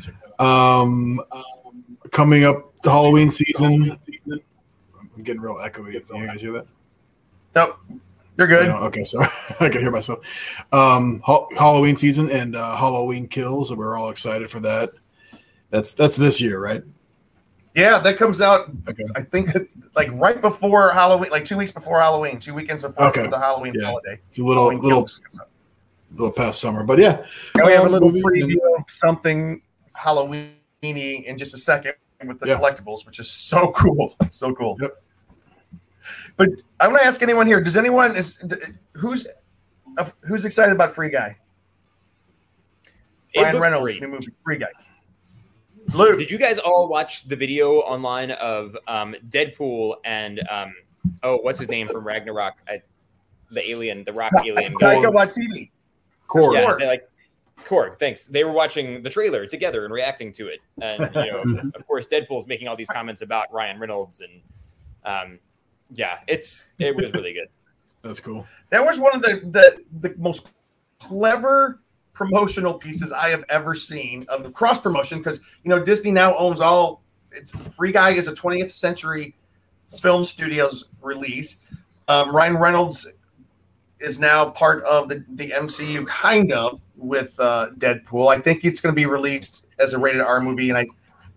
Coming up, the Halloween season. I'm getting real echoey. Can you guys hear that? Nope. You're good. Okay, sorry. I can hear myself. Halloween season and Halloween Kills. We're all excited for that. That's this year, right? Yeah, that comes out, okay. I think, like right before Halloween, like 2 weeks before Halloween, 2 weekends before the Halloween holiday. It's a little past summer, but yeah. And we have a little preview of something Halloween-y in just a second with the collectibles, which is so cool. So cool. Yep. But I'm going to ask anyone here. Does anyone who's excited about Free Guy? Ryan Reynolds' new movie, Free Guy. Luke, did you guys all watch the video online of Deadpool and what's his name from Ragnarok? The alien, the rock alien. Taika Waititi. Korg. Yeah, Korg. Thanks. They were watching the trailer together and reacting to it, and of course, Deadpool's making all these comments about Ryan Reynolds, and it was really good. That's cool. That was one of the most clever promotional pieces I have ever seen of the cross promotion, because Disney now owns all. It's Free Guy is a 20th Century Film Studios release. Ryan Reynolds is now part of the MCU, kind of, with Deadpool. I think it's going to be released as a rated R movie, and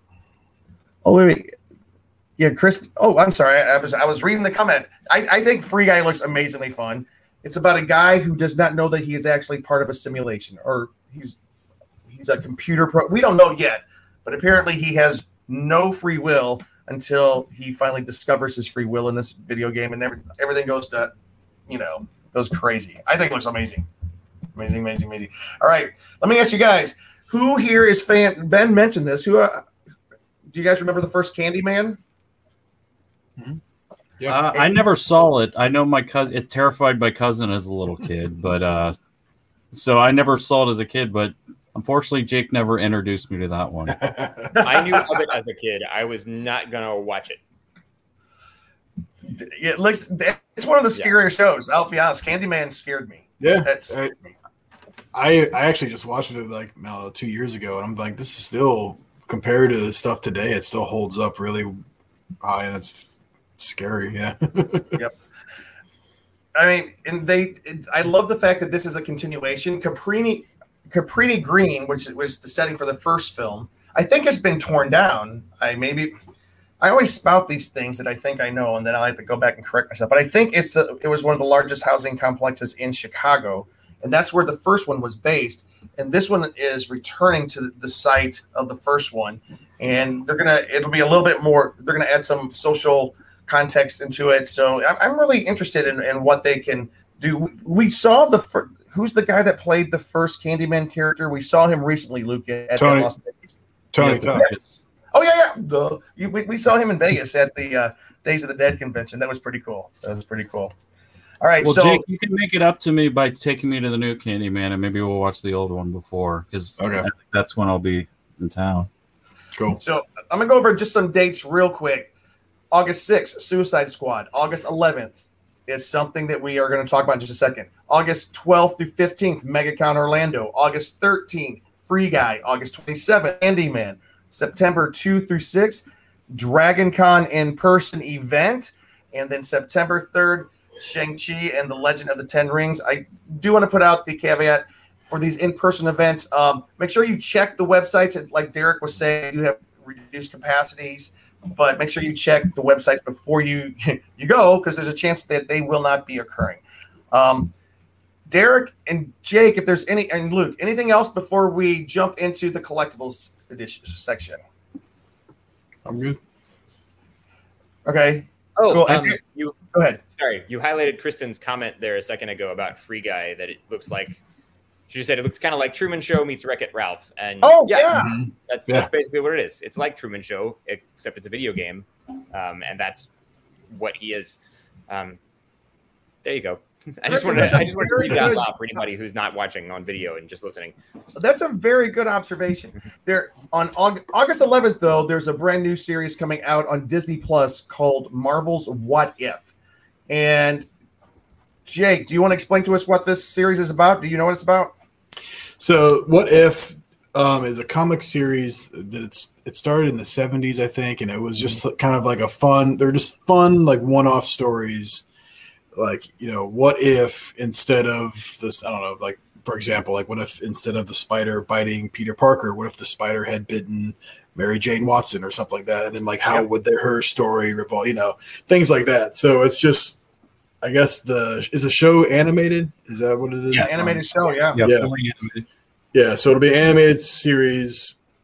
Chris. Oh, I'm sorry. I was reading the comment. I think Free Guy looks amazingly fun. It's about a guy who does not know that he is actually part of a simulation, or he's a computer we don't know yet, but apparently he has no free will until he finally discovers his free will in this video game, and everything goes to, goes crazy. I think it looks amazing. Amazing. All right, let me ask you guys, who here is fan? Ben mentioned this. Do you guys remember the first Candyman? Mm-hmm. Yeah, I never saw it. I know my cousin. It terrified my cousin as a little kid, but so I never saw it as a kid. But unfortunately, Jake never introduced me to that one. I knew of it as a kid. I was not gonna watch it. It looks. It's one of the scarier shows. I'll be honest. Candyman scared me. Yeah, I actually just watched it 2 years ago, and I'm like, this is still, compared to the stuff today, it still holds up really high, and it's scary. Yeah. Yep. I mean, and I love the fact that this is a continuation. Caprini Green, which was the setting for the first film, I think has been torn down. I always spout these things that I think I know, and then I have to go back and correct myself. But I think it was one of the largest housing complexes in Chicago, and that's where the first one was based. And this one is returning to the site of the first one, and it'll be a little bit more. They're gonna add some social context into it. So I'm really interested in what they can do. We saw who's the guy that played the first Candyman character? We saw him recently, Luke, at Las Vegas. Tony. Oh yeah. We saw him in Vegas at the Days of the Dead convention. That was pretty cool. All right, well, so Jake, you can make it up to me by taking me to the new Candyman, and maybe we'll watch the old one before, because that's when I'll be in town. Cool. So I'm gonna go over just some dates real quick. August 6th, Suicide Squad. August 11th is something that we are going to talk about in just a second. August 12th through 15th, MegaCon Orlando. August 13th, Free Guy. August 27th, Candyman. September 2 through 6, DragonCon in-person event. And then September 3rd, Shang-Chi and the Legend of the Ten Rings. I do want to put out the caveat for these in-person events. Make sure you check the websites. Like Derek was saying, you have reduced capacities, but make sure you check the websites before you go, because there's a chance that they will not be occurring. Derek and Jake, if there's and Luke, anything else before we jump into the collectibles edition section? I'm good. Okay. Oh, cool. You go ahead. Sorry, you highlighted Kristen's comment there a second ago about Free Guy, that it looks like, she just said it looks kind of like Truman Show meets Wreck-It Ralph. And that's basically what it is. It's like Truman Show, except it's a video game, and that's what he is. There you go. I just wanted to read that off for anybody who's not watching on video and just listening. That's a very good observation. There on August 11th, though, there's a brand new series coming out on Disney Plus called Marvel's What If. And Jake, do you want to explain to us what this series is about? Do you know what it's about? So, What If is a comic series that it started in the 70s, I think, and it was just kind of like they're just fun, like one-off stories. Like, what if instead of this, I don't know, like, for example, like, what if instead of the spider biting Peter Parker, what if the spider had bitten Mary Jane Watson or something like that? And then, like, how would her story revolve, things like that. So it's just, I guess is the show animated? Is that what it is? Yeah, animated show, yeah. Yeah. So it'll be an animated series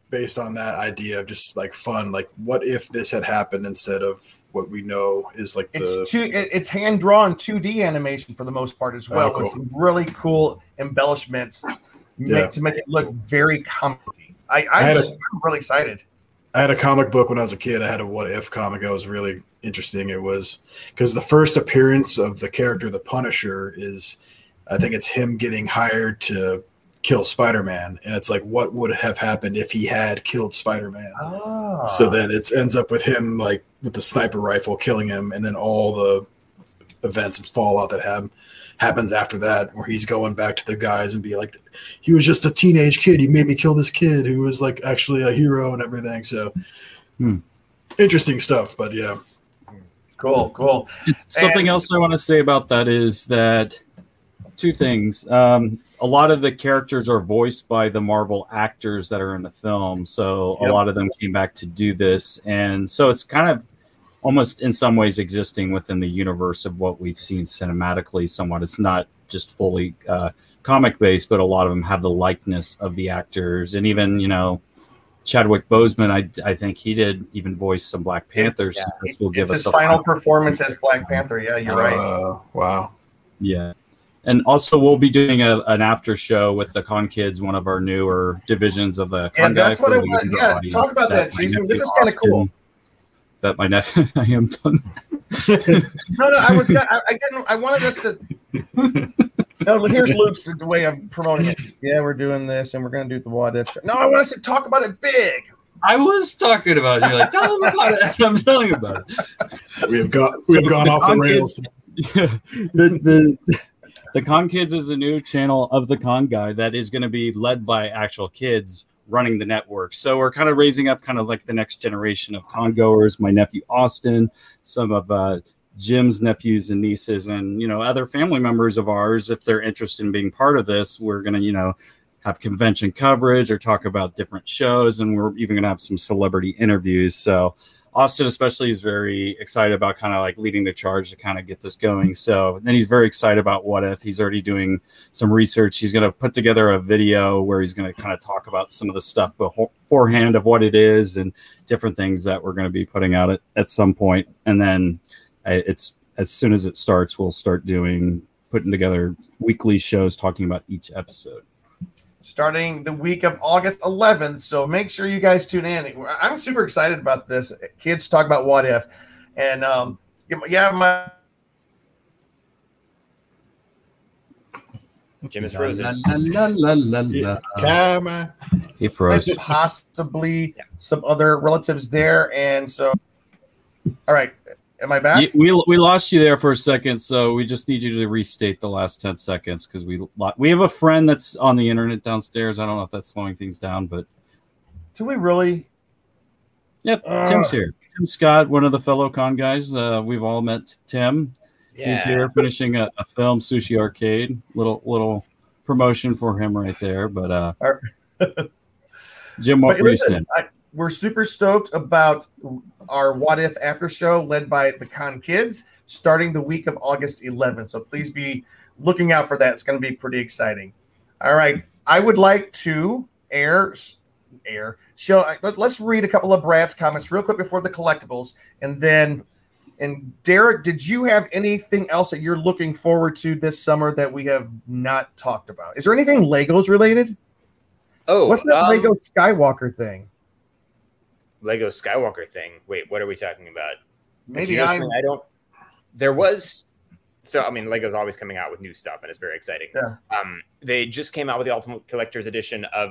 based on that idea of just like fun, like what if this had happened instead of what we know is like it's hand drawn 2D animation for the most part as well, cool. with some really cool embellishments to make it look very comic-y. I'm really excited. I had a comic book when I was a kid. I had a What If comic that was really interesting. It was because the first appearance of the character, the Punisher, is I think it's him getting hired to kill Spider-Man, and it's like what would have happened if he had killed Spider-Man. So then it ends up with him like with the sniper rifle killing him, and then all the events and fallout that happens after that, where he's going back to the guys and be like, he was just a teenage kid, he made me kill this kid who was like actually a hero and everything. So interesting stuff. But yeah, cool. Something else I want to say about that is that two things. A lot of the characters are voiced by the Marvel actors that are in the film. So a lot of them came back to do this. And so it's kind of almost in some ways existing within the universe of what we've seen cinematically somewhat. It's not just fully comic based, but a lot of them have the likeness of the actors. And even, Chadwick Boseman, I think he did even voice some Black Panthers. Yeah. This will give it's us his final performance as Black Panther. Yeah, you're right. Wow. Yeah. And also, we'll be doing an after show with the Con Kids, one of our newer divisions of the Con And that's what I want. Yeah, talk about that, Jason. This is kind of cool. That my nephew, I am done. No, I wanted us to. No, but here's Luke's the way of promoting it. Yeah, we're doing this, and we're going to do the What If. No, I want us to talk about it big. I was talking about it. You're like, tell them about it. I'm telling you about it. We have gone off the rails. The Con Kids is a new channel of the Con Guy that is going to be led by actual kids running the network. So we're kind of raising up kind of like the next generation of con goers. My nephew Austin, some of Jim's nephews and nieces, and other family members of ours. If they're interested in being part of this, we're going to have convention coverage or talk about different shows, and we're even going to have some celebrity interviews. So Austin especially is very excited about kind of like leading the charge to kind of get this going. So then he's very excited about What If. He's already doing some research. He's going to put together a video where he's going to kind of talk about some of the stuff beforehand of what it is and different things that we're going to be putting out at some point. And then it's as soon as it starts, we'll start putting together weekly shows talking about each episode. Starting the week of August 11th. So make sure you guys tune in. I'm super excited about this. Kids talk about What If. And Jim is frozen. He froze. Possibly some other relatives there. And so, all right. Am I back? We lost you there for a second, so we just need you to restate the last 10 seconds because we have a friend that's on the internet downstairs. I don't know if that's slowing things down, but do we really? Yep, Tim's here. Tim Scott, one of the fellow Con guys. We've all met Tim. Yeah. He's here finishing a film, Sushi Arcade. Little promotion for him right there. But Jim, what were you saying? We're super stoked about our What If after show led by the Con Kids starting the week of August 11th. So please be looking out for that. It's going to be pretty exciting. All right. I would like to let's read a couple of Brad's comments real quick before the collectibles. And Derek, did you have anything else that you're looking forward to this summer that we have not talked about? Is there anything Legos related? Oh, what's that Lego Skywalker thing? Lego Skywalker thing. Wait, what are we talking about? Maybe There was. So I mean, Lego's always coming out with new stuff, and it's very exciting. Yeah. They just came out with the Ultimate Collector's Edition of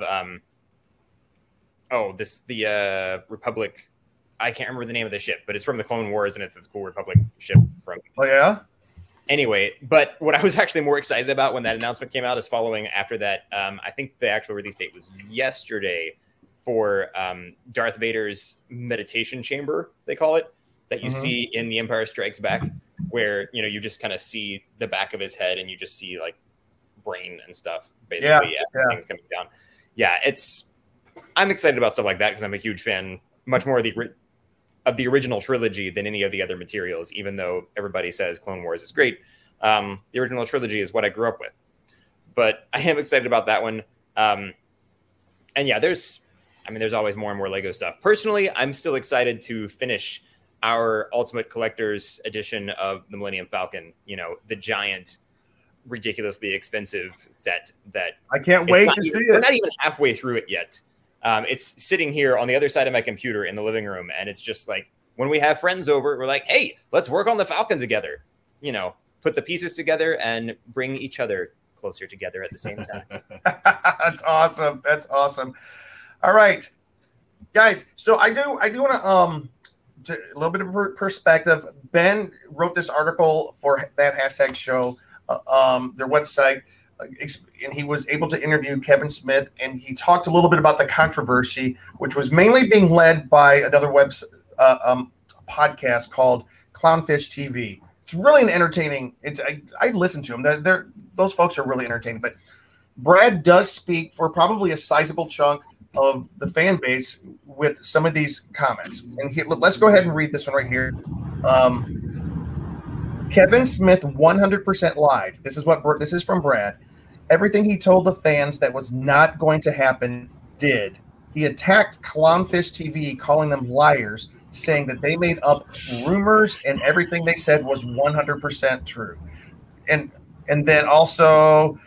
the Republic. I can't remember the name of the ship, but it's from the Clone Wars, and it's this cool Republic ship from. Oh yeah. Anyway, but what I was actually more excited about when that announcement came out is following after that. I think the actual release date was yesterday. For Darth Vader's meditation chamber, they call it, that you see in The Empire Strikes Back, where you just kind of see the back of his head and you just see like brain and stuff, basically. Things coming down. Yeah, I'm excited about stuff like that because I'm a huge fan, much more of the original trilogy than any of the other materials. Even though everybody says Clone Wars is great, the original trilogy is what I grew up with. But I am excited about that one. And yeah, I mean, there's always more and more Lego stuff. Personally, I'm still excited to finish our Ultimate Collector's edition of the Millennium Falcon, you know, the giant, ridiculously expensive set that I can't wait to see it. We're not even halfway through it yet. It's sitting here on the other side of my computer in the living room, and it's just like, when we have friends over, we're like, hey, let's work on the Falcon together. You know, put the pieces together and bring each other closer together at the same time. That's awesome. That's awesome. All right, guys. So I do want to a little bit of perspective. Ben wrote this article for that hashtag show, their website, and he was able to interview Kevin Smith, and he talked a little bit about the controversy, which was mainly being led by another podcast called Clownfish TV. It's really an entertaining. I listen to them. Those folks are really entertaining. But Brad does speak for probably a sizable chunk of the fan base with some of these comments. And let's go ahead and read this one right here. Kevin Smith 100% lied. This is from Brad. Everything he told the fans that was not going to happen did. He attacked Clownfish TV, calling them liars, saying that they made up rumors and everything they said was 100% true. And then also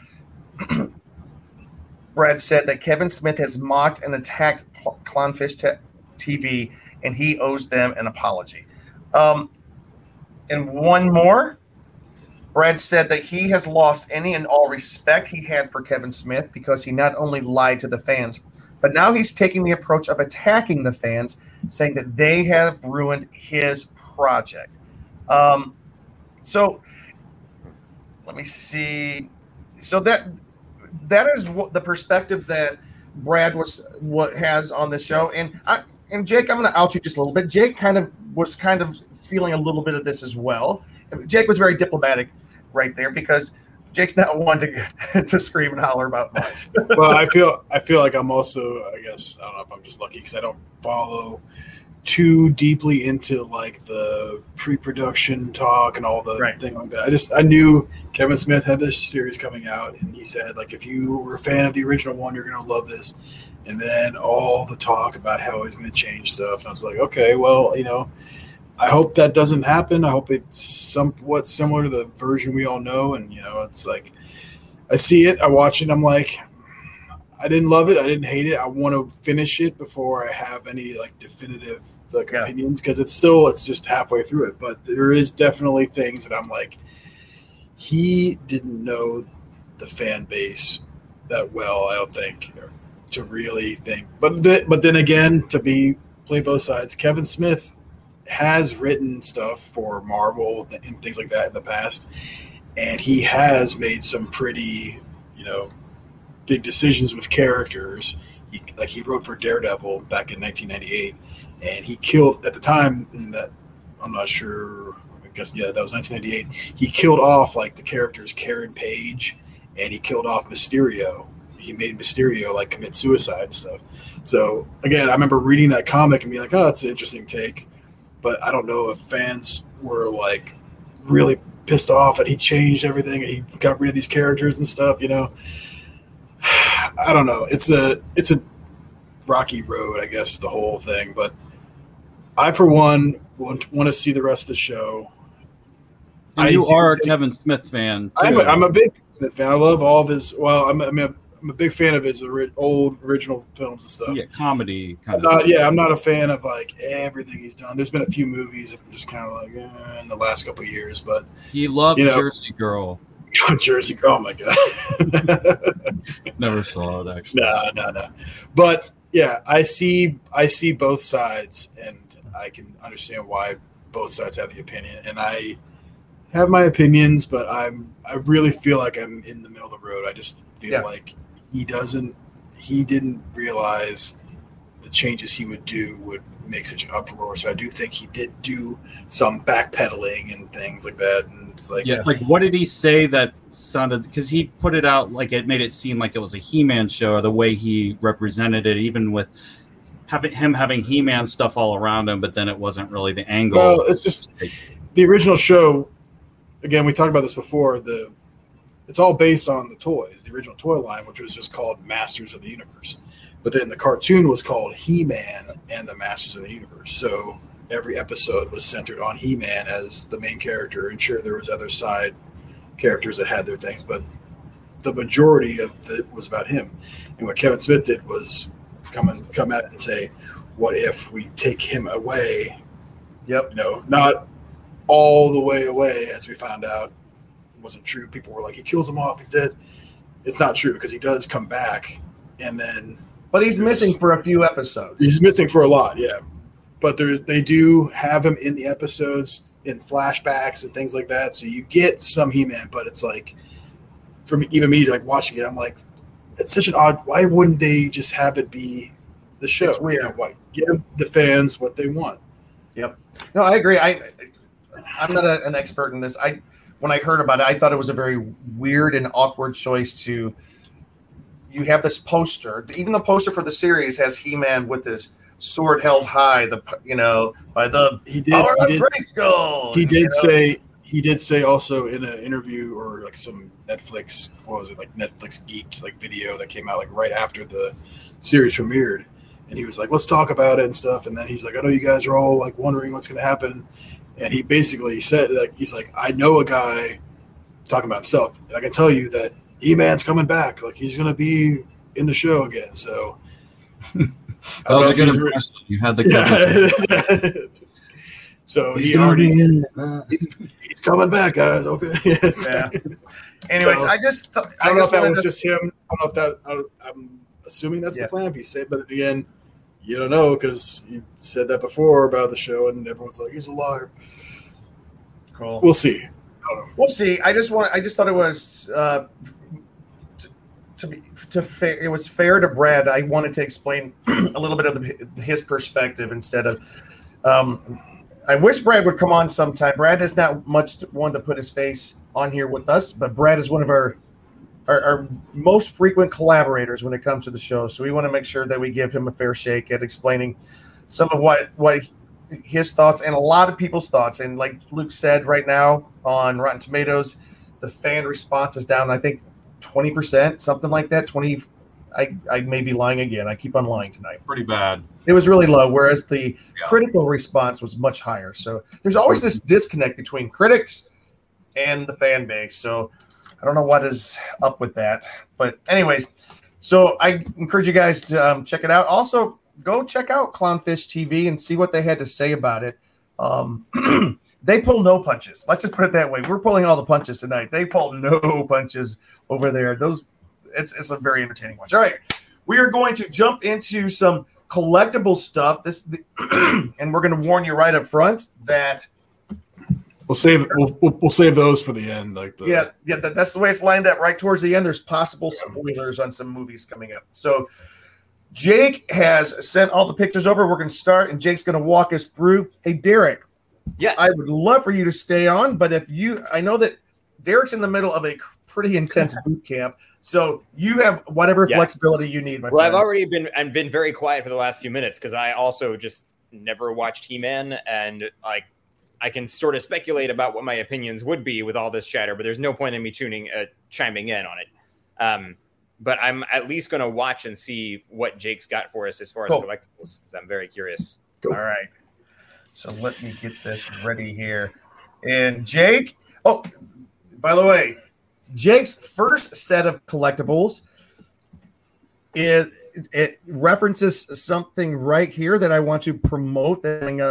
Brad said that Kevin Smith has mocked and attacked Clownfish TV, and he owes them an apology. And one more, Brad said that he has lost any and all respect he had for Kevin Smith because he not only lied to the fans, but now he's taking the approach of attacking the fans, saying that they have ruined his project. So let me see. So that is what the perspective that Brad has on the show. And Jake, I'm going to out you just a little bit. Jake was feeling a little bit of this as well. Jake was very diplomatic right there because Jake's not one to scream and holler about much. Well, I feel like I'm also, I guess, I don't know if I'm just lucky because I don't follow too deeply into like the pre-production talk and all the thing like that. I knew Kevin Smith had this series coming out, and he said like, if you were a fan of the original one, you're gonna love this. And then all the talk about how he's gonna change stuff, and I was like, okay, well, you know, I hope that doesn't happen. I hope it's somewhat similar to the version we all know. And, you know, it's like, I see it, I watch it, I'm like, I didn't love it, I didn't hate it. I want to finish it before I have any like definitive opinions, because it's just halfway through it. But there is definitely things that I'm like, he didn't know the fan base that well, I don't think, to really think. But then again, play both sides, Kevin Smith has written stuff for Marvel and things like that in the past, and he has made some pretty, you know, big decisions with characters. He wrote for Daredevil back in 1998, and he killed at the time in that, I'm not sure, I guess, yeah, that was 1998. He killed off like the characters Karen Page, and he killed off Mysterio. He made Mysterio like commit suicide and stuff. So again, I remember reading that comic and being like, oh, that's an interesting take. But I don't know if fans were like really pissed off that he changed everything and he got rid of these characters and stuff, you know. I don't know. It's a rocky road, I guess, the whole thing. But I, for one, want to see the rest of the show. And you are a Kevin Smith fan, too. I'm a big Smith fan. I love all of his. Well, I'm a big fan of his old original films and stuff. Yeah, comedy kind of. I'm not a fan of like everything he's done. There's been a few movies that I'm just kind of like in the last couple of years, but he loved Jersey Girl. Jersey Girl, oh my god! Never saw it actually. No. But yeah, I see both sides, and I can understand why both sides have the opinion, and I have my opinions, but I really feel like I'm in the middle of the road. I just feel like he didn't realize the changes he would do would make such an uproar. So I do think he did do some backpedaling and things like that. And it's like, like what did he say that sounded? Because he put it out like it made it seem like it was a He-Man show, or the way he represented it, even with having He-Man stuff all around him, but then it wasn't really the angle. Well, it's just the original show. Again, we talked about this before. It's all based on the toys, the original toy line, which was just called Masters of the Universe. But then the cartoon was called He-Man and the Masters of the Universe. So every episode was centered on He-Man as the main character. And sure, there was other side characters that had their things, but the majority of it was about him. And what Kevin Smith did was come at it and say, what if we take him away? Yep. You know, not all the way away, as we found out. It wasn't true. People were like, he kills him off, he did. It's not true, because he does come back, and then... But he's missing for a few episodes. He's missing for a lot, yeah. But they do have him in the episodes in flashbacks and things like that, so you get some He-Man, but it's like, for even me, like watching it, I'm like, it's such an odd... Why wouldn't they just have it be the show? It's weird. You know, why? Give the fans what they want. Yep. No, I agree. I'm not an expert in this. When I heard about it, I thought it was a very weird and awkward choice to. You have this poster. Even the poster for the series has He-Man with his sword held high. By the power of Grayskull. He did say also in an interview or like some Netflix, what was it, like Netflix Geeked like video that came out like right after the series premiered, and he was like, let's talk about it and stuff. And then he's like, I know you guys are all like wondering what's going to happen. And he basically said, like, he's like, I know a guy, talking about himself, and I can tell you that He-Man's coming back. Like, he's going to be in the show again. So that was a good impression. You had the so he's coming back, guys. Okay. Yeah. Anyways, so, I don't know if that was just him. I don't know if that. I'm assuming that's the plan. He said, but again, you don't know, because he said that before about the show, and everyone's like, he's a liar. Cool. We'll see. We'll see. I just thought it was it was fair to Brad. I wanted to explain a little bit of his perspective instead of. I wish Brad would come on sometime. Brad is not much one to put his face on here with us, but Brad is one of our most frequent collaborators when it comes to the show. So we want to make sure that we give him a fair shake at explaining some of what his thoughts and a lot of people's thoughts. And like Luke said, right now on Rotten Tomatoes, the fan response is down, I think 20%, something like that. 20. I may be lying again. I keep on lying tonight. Pretty bad. It was really low, whereas the critical response was much higher. So there's always this disconnect between critics and the fan base. So I don't know what is up with that. But anyways, so I encourage you guys to check it out. Also, go check out Clownfish TV and see what they had to say about it. They pull no punches. Let's just put it that way. We're pulling all the punches tonight. They pull no punches over there. It's a very entertaining watch. All right, we are going to jump into some collectible stuff. And we're going to warn you right up front that we'll save those for the end. That's the way it's lined up. Right towards the end, there's possible spoilers on some movies coming up. So Jake has sent all the pictures over. We're going to start, and Jake's going to walk us through. Hey, Derek. Yeah, I would love for you to stay on, but I know that Derek's in the middle of a pretty intense boot camp. So you have whatever flexibility you need, my friend. I've already been very quiet for the last few minutes because I also just never watched He-Man, and like I can sort of speculate about what my opinions would be with all this chatter, but there's no point in me chiming in on it. But I'm at least going to watch and see what Jake's got for us as far as collectibles, because I'm very curious. Cool. All right. So let me get this ready here. And Jake, by the way, Jake's first set of collectibles, it references something right here that I want to promote.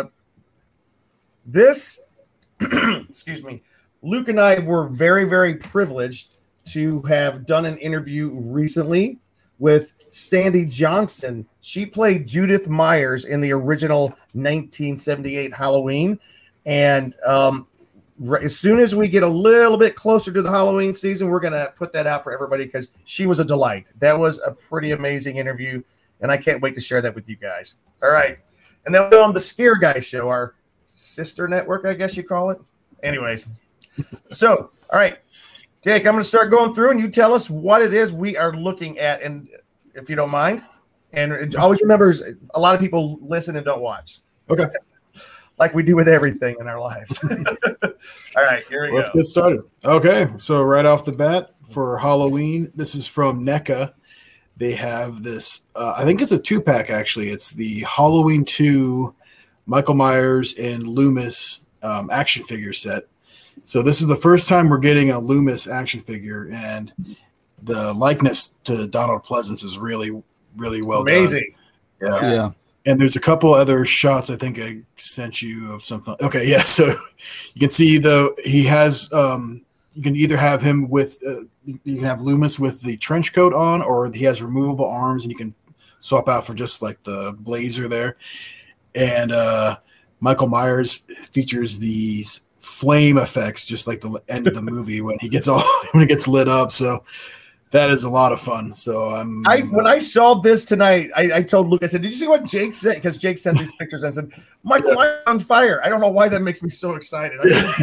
This, excuse me, Luke and I were very, very privileged to have done an interview recently with Sandy Johnson. She played Judith Myers in the original 1978 Halloween. And as soon as we get a little bit closer to the Halloween season, we're going to put that out for everybody because she was a delight. That was a pretty amazing interview, and I can't wait to share that with you guys. All right. And then on the Scare Guy Show, our sister network, I guess you call it. Anyways. So, all right. Jake, I'm going to start going through, and you tell us what it is we are looking at, and if you don't mind. And always remember, a lot of people listen and don't watch. Okay. Like we do with everything in our lives. All right, here we go. Let's get started. Okay, so right off the bat for Halloween, this is from NECA. they have this. I think it's a 2-pack actually. It's the Halloween 2 Michael Myers and Loomis action figure set. So this is the first time we're getting a Loomis action figure, and the likeness to Donald Pleasance is really, really well Amazing. done. Yeah. And there's a couple other shots I think I sent you of something. Okay, yeah. So you can see he has. You can either have him with. You can have Loomis with the trench coat on, or he has removable arms, and you can swap out for just like the blazer there. And Michael Myers features these flame effects, just like the end of the movie when he gets lit up. So that is a lot of fun. So when I saw this tonight, I told Luke, I said, "Did you see what Jake said?" Because Jake sent these pictures and said, "Michael Myers on fire." I don't know why that makes me so excited.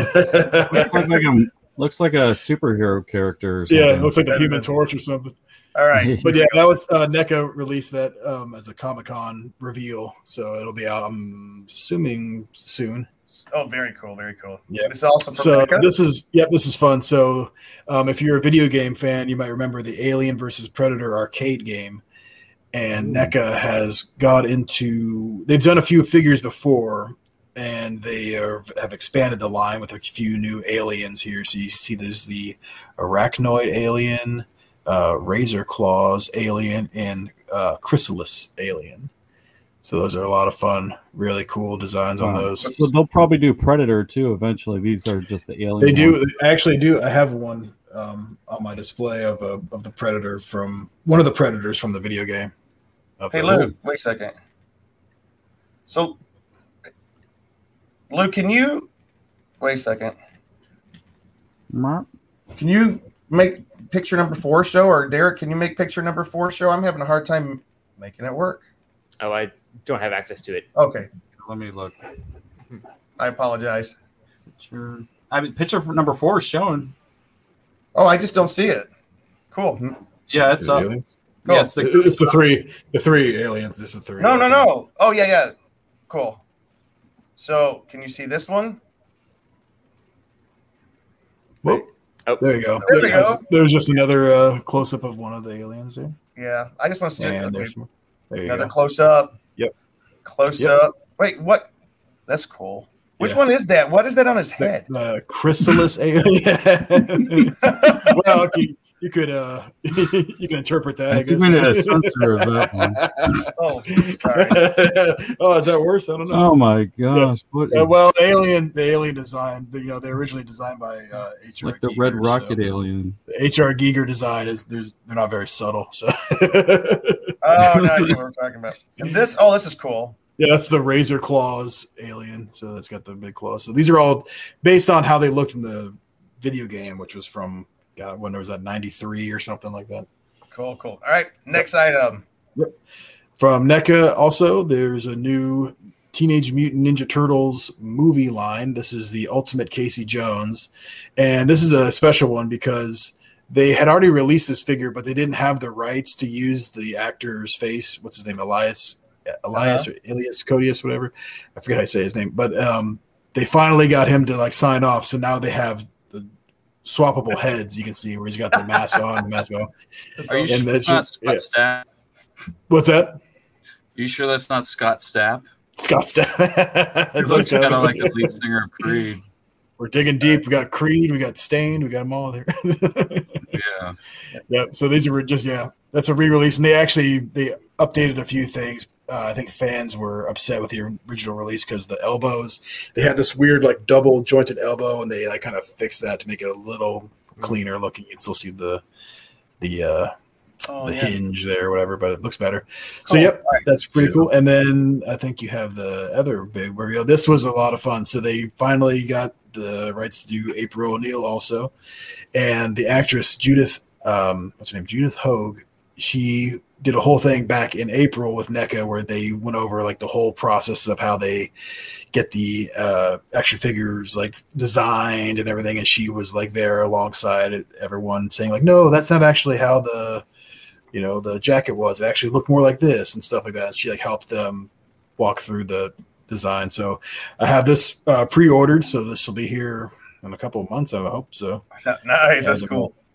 Looks like a superhero character. Or yeah, it looks like the Human Torch or something. All right, but yeah, that was NECA released that as a Comic-Con reveal, so it'll be out. I'm assuming soon. Oh, very cool, very cool. Yeah, this is also from NECA? this is fun. So if you're a video game fan, you might remember the Alien versus Predator arcade game, and NECA has gone into. They've done a few figures before, and they have expanded the line with a few new aliens here. So you see, there's the Arachnoid alien. Razor Claws alien, and Chrysalis alien. So those are a lot of fun, really cool designs on those. So they'll probably do Predator too eventually. These are just the alien. They do. I actually do. I have one on my display of the Predator from one of the Predators from the video game. Hey Luke, wait a second. So Luke, can you wait a second? Can you make picture number 4 show, or Derek, can you make picture number 4 show? I'm having a hard time making it work. Oh, I don't have access to it. Okay. Let me look. I apologize. Picture for number 4 is showing. Oh, I just don't see it. Cool. Yeah, it's up. Cool. Yeah, it's the three aliens. This is 3. No. Oh, yeah. Cool. So, can you see this one? Whoop. Oh. There you go. There we go. There's just another close up of one of the aliens there. Yeah, I just want to see another close up. Yep. Close up. Wait, what? That's cool. Which one is that? What is that on his head? Chrysalis alien. Well, you could you can interpret that. I guess. You made a censor of that one. Oh, sorry. Oh, is that worse? I don't know. Oh my gosh! Yeah. Well, the alien design. They're originally designed by H.R. Like the Red Rocket alien. The H.R. Giger design they're not very subtle. So. Oh, no, I know what we're talking about. And this is cool. Yeah, that's the Razor Claws alien. So that's got the big claws. So these are all based on how they looked in the video game, which was from when there was that 93 or something like that. Cool. All right, next item. Yep. From NECA also, there's a new Teenage Mutant Ninja Turtles movie line. This is the Ultimate Casey Jones. And this is a special one because they had already released this figure, but they didn't have the rights to use the actor's face. What's his name? Elias or Ilias Codius, whatever. I forget how to say his name. But they finally got him to sign off. So now they have the swappable heads. You can see where he's got the mask on, the mask off. Are you sure that's not Scott Stapp? What's that? Are you sure that's not Scott Stapp? Scott Stapp. It looks kind of like the lead singer of Creed. We're digging deep. We got Creed. We got Stained. We got them all there. Yeah. Yep. So these are just, that's a re-release. And they updated a few things. I think fans were upset with the original release because the elbows, they had this weird double jointed elbow, and they kind of fixed that to make it a little cleaner looking. You can still see the hinge there or whatever, but it looks better. So yep, that's pretty cool. And then I think you have the other big reveal. This was a lot of fun. So they finally got the rights to do April O'Neil also, and the actress Judith, what's her name? Judith Hogue. She did a whole thing back in April with NECA where they went over the whole process of how they get the action figures designed and everything, and she was there alongside everyone saying no, that's not actually how the jacket was. It actually looked more like this and stuff like that. She helped them walk through the design. So I have this pre-ordered, so this will be here in a couple of months. I hope so. Nice, that's cool.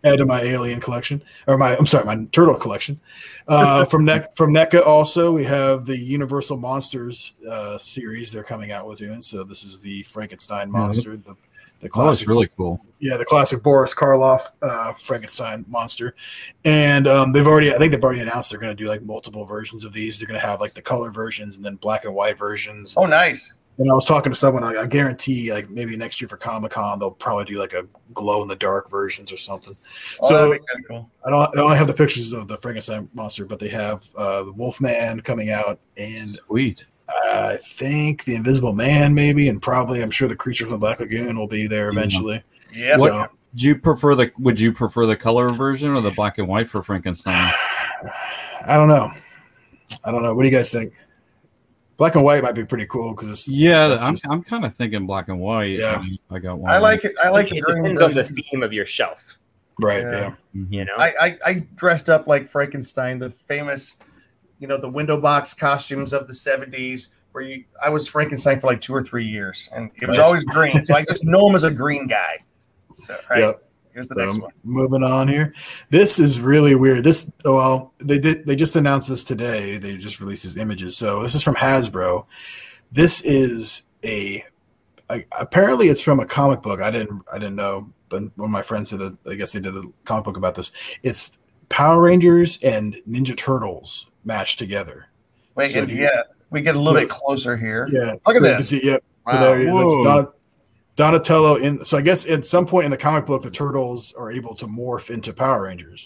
Add to my alien collection, or my turtle collection. From NECA also, we have the Universal Monsters series they're coming out with soon. So this is the Frankenstein monster, the classic. That's really cool. Yeah, the classic Boris Karloff Frankenstein monster, and I think they've already announced they're going to do like multiple versions of these. They're going to have like the color versions and then black and white versions. Oh, nice. And I was talking to someone, I guarantee, like maybe next year for Comic-Con, they'll probably do like a glow in the dark versions or something. Oh, so that'd be kinda cool. I don't have the pictures of the Frankenstein monster, but they have the Wolfman coming out, and sweet. I think the Invisible Man maybe, and probably I'm sure the Creature from the Black Lagoon will be there eventually. Yeah. So, Would you prefer the color version or the black and white for Frankenstein? I don't know. What do you guys think? Black and white might be pretty cool because I'm kind of thinking black and white. Yeah, I got one. I like it. It depends on the theme of your shelf. Right. Yeah. You know, I dressed up like Frankenstein, the famous, the window box costumes of the 70s, where I was Frankenstein for like 2 or 3 years, and it was always green. So I just know him as a green guy. So, right. Yep. Here's the next one. Moving on here. This is really weird. They just announced this today. They just released these images. So this is from Hasbro. This is apparently it's from a comic book. I didn't know, but one of my friends said that I guess they did a comic book about this. It's Power Rangers and Ninja Turtles matched together. Wait, so we get a little bit closer here. Yeah. Look at this. Yep. Wow. So there it is. That's Donatello so I guess at some point in the comic book, the Turtles are able to morph into Power Rangers.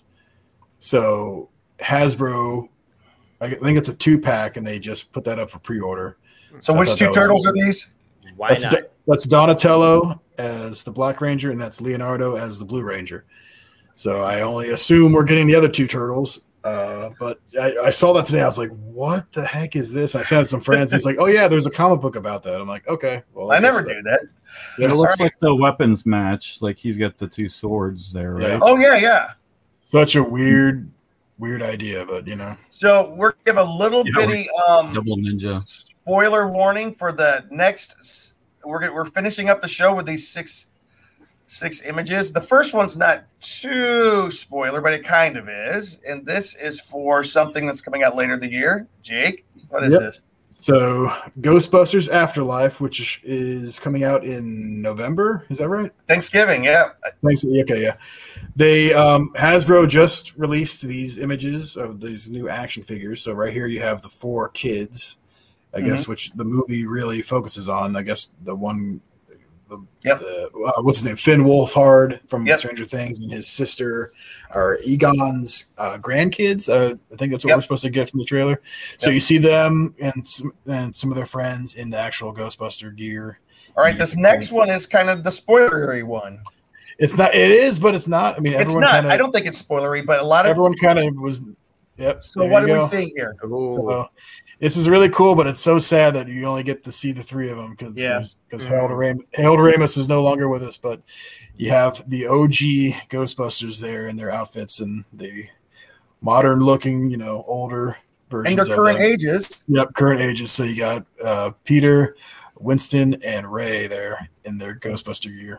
So Hasbro, I think it's a 2-pack, and they just put that up for pre-order. So which 2 turtles are these? Why not? That's Donatello as the Black Ranger, and that's Leonardo as the Blue Ranger. So I only assume we're getting the other 2 turtles. But I saw that today. I was like, what the heck is this? I sent it to some friends. He's like, oh, yeah, there's a comic book about that. I'm like, okay. Well, I never knew that. Yeah. It looks like the weapons match. Like he's got the 2 swords there, right? Yeah. Oh, yeah. Such a weird idea, but So we're give a little bitty double ninja spoiler warning for the next. We're finishing up the show with these six images. The first one's not too spoiler, but it kind of is. And this is for something that's coming out later in the year. Jake, what is this? So Ghostbusters Afterlife, which is coming out in November. Is that right? Thanksgiving, yeah. Okay, yeah. They Hasbro just released these images of these new action figures. So right here you have the 4 kids, I guess, which the movie really focuses on. I guess the one what's his name? Finn Wolfhard from Stranger Things, and his sister are Egon's grandkids. I think that's what we're supposed to get from the trailer. So you see them and some of their friends in the actual Ghostbuster gear. All right, this next one is kind of the spoilery one. It's not. It is, but it's not. I mean, it's not. I don't think it's spoilery, but everyone kind of was. Yep. So what are we seeing here? So, this is really cool, but it's so sad that you only get to see the 3 of them because Harold Ramis is no longer with us. But you have the OG Ghostbusters there in their outfits and the modern-looking, older versions. And their current ages. Yep, current ages. So you got Peter, Winston, and Ray there in their Ghostbuster gear.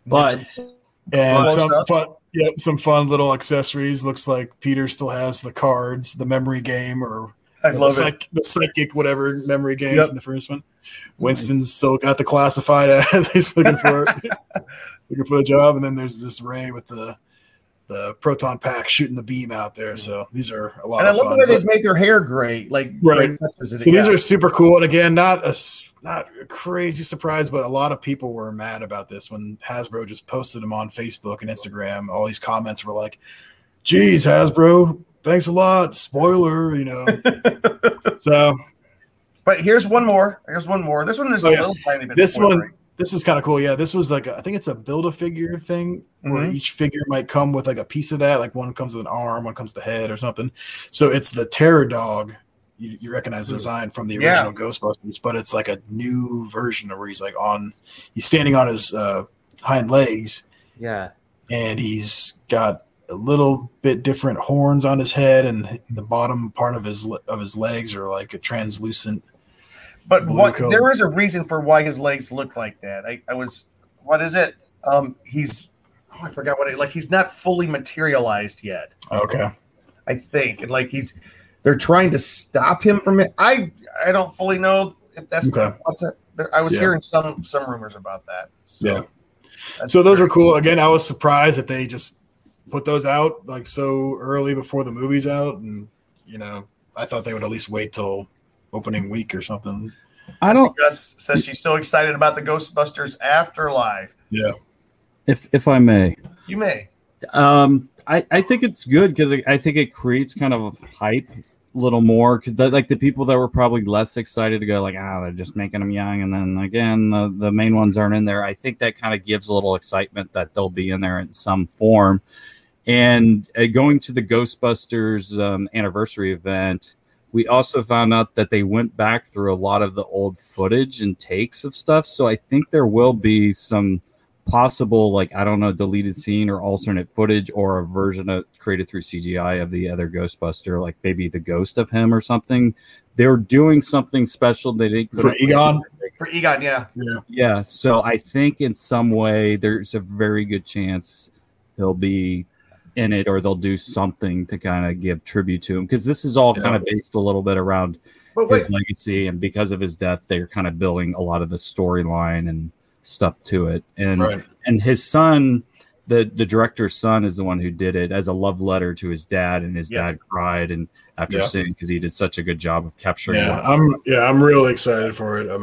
Some fun little accessories. Looks like Peter still has the cards, the memory game, or the psychic whatever memory game from the first one. Winston's still got the classified as he's looking for a job, and then there's this Ray with the proton pack shooting the beam out there. So these are a lot of fun. And I love the way they've made their hair gray, right. So these are super cool. And again, not a crazy surprise, but a lot of people were mad about this when Hasbro just posted them on Facebook and Instagram. All these comments were like, geez, Hasbro, thanks a lot. Spoiler, So, but here's one more. This one is a little tiny bit. This is kind of cool. Yeah, this was I think it's a Build-A-Figure thing where each figure might come with a piece of that. Like one comes with an arm, one comes with the head or something. So it's the Terror Dog. You recognize the design from the original Ghostbusters, but it's like a new version of where he's he's standing on his hind legs. Yeah. And he's got a little bit different horns on his head, and the bottom part of his legs are like a translucent. But there is a reason for why his legs look like that. What is it? I forgot what it like. He's not fully materialized yet. Okay. I think, and like they're trying to stop him from it. I don't fully know if that's what's it. I was hearing some rumors about that. So, so those were cool. Again, I was surprised that they just put those out like so early before the movie's out, and I thought they would at least wait till opening week or something. Gus says she's so excited about the Ghostbusters Afterlife. Yeah. If I may. You may. I think it's good because I think it creates kind of hype a little more because like the people that were probably less excited to go like, they're just making them young. And then again, the main ones aren't in there. I think that kind of gives a little excitement that they'll be in there in some form. And going to the Ghostbusters anniversary event, we also found out that they went back through a lot of the old footage and takes of stuff. So I think there will be some possible, like, I don't know, deleted scene or alternate footage or a version created through CGI of the other Ghostbuster, like maybe the ghost of him or something. They're doing something special. They didn't for Egon. For Egon, yeah. So I think in some way there's a very good chance he'll be in it, or they'll do something to kind of give tribute to him, because this is all kind of based a little bit around his legacy, and because of his death, they're kind of building a lot of the storyline and stuff to it. And and his son, the director's son, is the one who did it as a love letter to his dad, and his dad cried and after seeing, because he did such a good job of capturing. I'm really excited for it.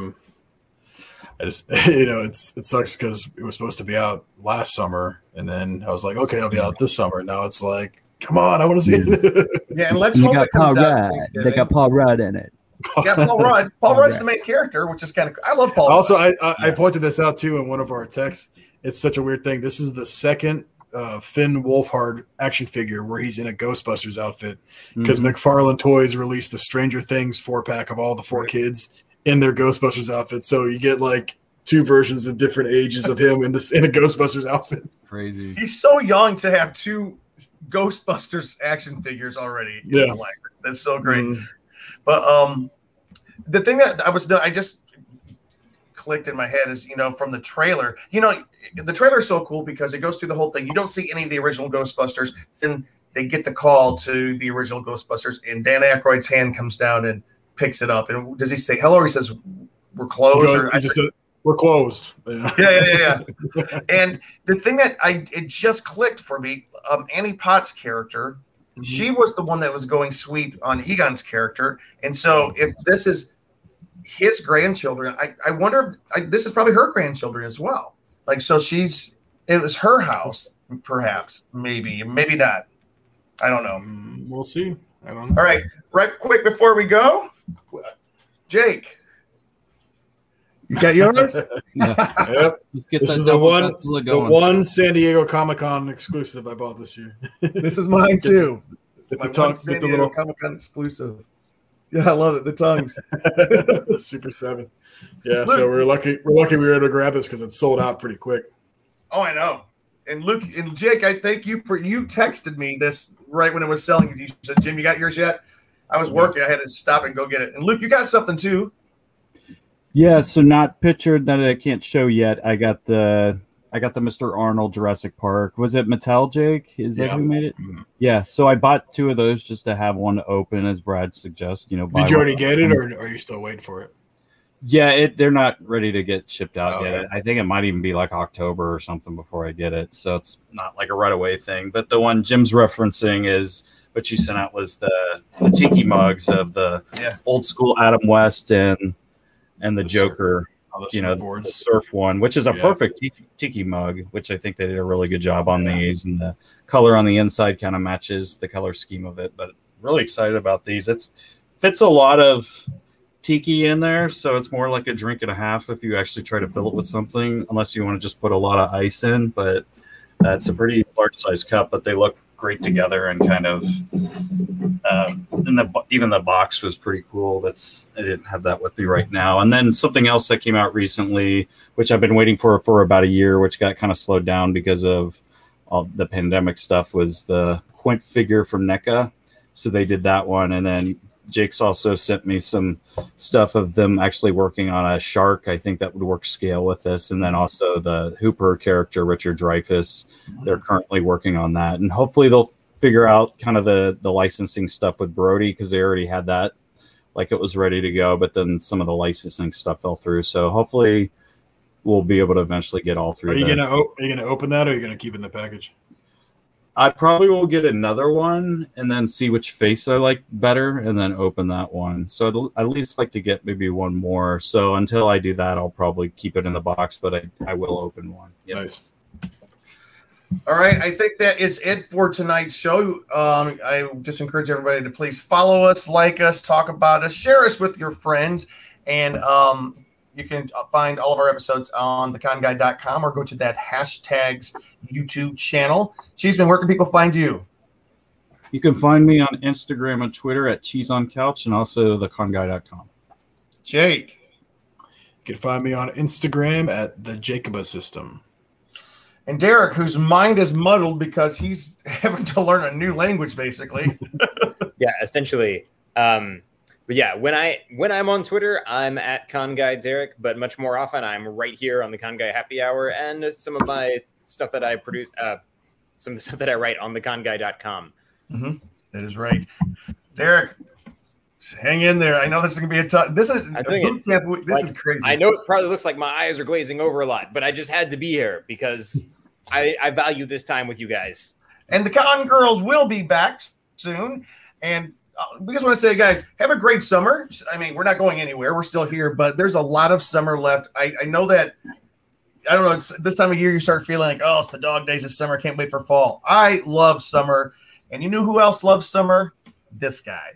I just it sucks because it was supposed to be out last summer, and then I was like, okay, I'll be out this summer. Now it's like, come on, I want to see it. And let's hope it comes out. They got Paul Rudd in it. Yeah, Paul Rudd. Paul Rudd's the main character, which is kind of. I love Paul. Also, Rudd. I pointed this out too in one of our texts. It's such a weird thing. This is the second Finn Wolfhard action figure where he's in a Ghostbusters outfit, because McFarlane Toys released the Stranger Things 4-pack of all the 4 kids in their Ghostbusters outfit. So you get like 2 versions of different ages of him in a Ghostbusters outfit. Crazy. He's so young to have 2 Ghostbusters action figures already in his life. That's so great. But the thing that I just clicked in my head is, from the trailer, the trailer is so cool because it goes through the whole thing. You don't see any of the original Ghostbusters, and they get the call to the original Ghostbusters, and Dan Aykroyd's hand comes down and picks it up. And does he say hello, or he says we're closed? We're closed. Yeah. And the thing that it just clicked for me, Annie Potts' character, she was the one that was going sweet on Egon's character. And so if this is his grandchildren, I wonder if this is probably her grandchildren as well. Like, so it was her house, perhaps, maybe not. I don't know. We'll see. I don't know. All right, quick before we go, Jake. You got yours? Yep. This is the one San Diego Comic-Con exclusive I bought this year. This is mine too. The tongue, San Diego Comic-Con exclusive. Yeah, I love it. The tongues. Super 7. Yeah, Luke, so we're lucky we were able to grab this because it sold out pretty quick. Oh, I know. And Luke and Jake, I thank you you texted me this right when it was selling. You said, Jim, you got yours yet? I was working. I had to stop and go get it. And Luke, you got something too. Yeah, so not pictured that I can't show yet. I got the Mr. Arnold Jurassic Park. Was it Mattel, Jake? Is that who made it? Yeah, so I bought 2 of those just to have one open, as Brad suggests. Did you already get it, or are you still waiting for it? Yeah, they're not ready to get shipped out yet. I think it might even be like October or something before I get it. So it's not like a right away thing. But the one Jim's referencing is what you sent out was the tiki mugs of the old school Adam West and the Joker. The surf one, which is a perfect tiki mug, which I think they did a really good job on these, and the color on the inside kind of matches the color scheme of it. But really excited about these. It fits a lot of tiki in there, so it's more like a drink and a half if you actually try to fill it with something, unless you want to just put a lot of ice in. But it's a pretty large size cup, but they look great together, and kind of even the box was pretty cool. I didn't have that with me right now. And then something else that came out recently, which I've been waiting for about a year, which got kind of slowed down because of all the pandemic stuff, was the Quint figure from NECA. So they did that one, and then Jake's also sent me some stuff of them actually working on a shark. I think that would work scale with this. And then also the Hooper character, Richard Dreyfuss, they're currently working on that. And hopefully they'll figure out kind of the licensing stuff with Brody, because they already had that, like it was ready to go, but then some of the licensing stuff fell through. So hopefully we'll be able to eventually get all through. Are you gonna open that, or are you gonna keep it in the package? I probably will get another one and then see which face I like better and then open that one. So I'd at least like to get maybe one more. So until I do that, I'll probably keep it in the box, but I will open one. Yep. Nice. All right. I think that is it for tonight's show. I just encourage everybody to please follow us, like us, talk about us, share us with your friends. And you can find all of our episodes on theconguy.com or go to that hashtag's YouTube channel. Cheeseman, where can people find you? You can find me on Instagram and Twitter at CheeseOnCouch and also theconguy.com. Jake. You can find me on Instagram at the Jacoba System. And Derek, whose mind is muddled because he's having to learn a new language, basically. Yeah, essentially. But yeah, when I'm on Twitter, I'm at ConGuyDerek, but much more often I'm right here on the ConGuy Happy Hour and some of my stuff that I produce, some of the stuff that I write on theconguy.com. Mm-hmm. That is right. Derek, hang in there. I know this is going to be a tough. This is boot camp. This is crazy. I know it probably looks like my eyes are glazing over a lot, but I just had to be here because I value this time with you guys. And the Con Girls will be back soon. And we just want to say, guys, have a great summer. I mean, we're not going anywhere. We're still here, but there's a lot of summer left. I know that, I don't know, it's this time of year you start feeling like, oh, it's the dog days of summer. Can't wait for fall. I love summer. And you know who else loves summer? This guy.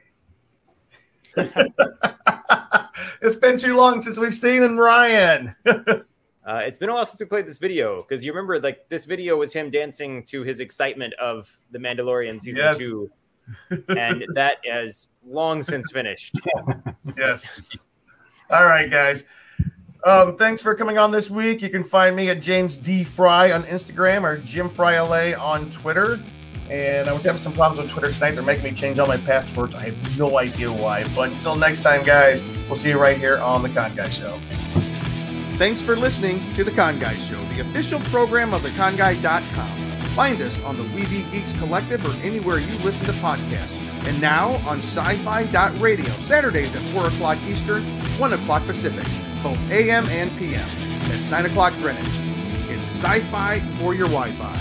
It's been too long since we've seen him, Ryan. It's been a while since we played this video, because you remember, like, this video was him dancing to his excitement of The Mandalorian Season 2. And that has long since finished. Yes. All right, guys. Thanks for coming on this week. You can find me at James D. Fry on Instagram or Jim Fry LA on Twitter. And I was having some problems with Twitter tonight. They're making me change all my passwords. I have no idea why. But until next time, guys, we'll see you right here on The Con Guy Show. Thanks for listening to The Con Guy Show, the official program of theconguy.com. Find us on the Weeby Geeks Collective or anywhere you listen to podcasts. And now on sci-fi.radio, Saturdays at 4 o'clock Eastern, 1 o'clock Pacific, both AM and PM. That's 9 o'clock Greenwich. It's sci-fi for your Wi-Fi.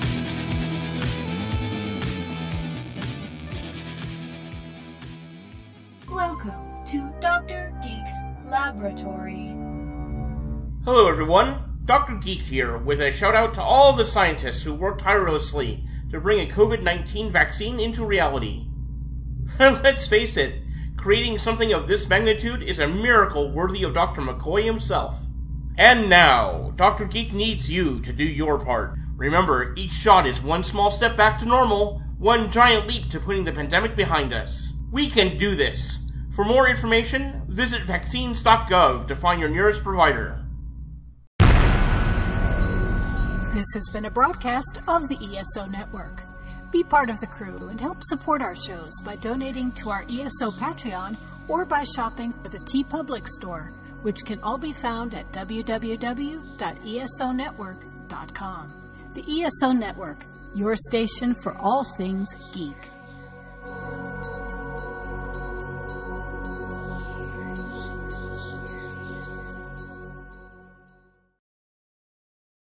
Welcome to Dr. Geek's Laboratory. Hello everyone, Dr. Geek here with a shout out to all the scientists who worked tirelessly to bring a COVID-19 vaccine into reality. Let's face it, creating something of this magnitude is a miracle worthy of Dr. McCoy himself. And now, Dr. Geek needs you to do your part. Remember, each shot is one small step back to normal, one giant leap to putting the pandemic behind us. We can do this. For more information, visit vaccines.gov to find your nearest provider. This has been a broadcast of the ESO Network. Be part of the crew and help support our shows by donating to our ESO Patreon or by shopping at the TeePublic store, which can all be found at www.esonetwork.com. The ESO Network, your station for all things geek.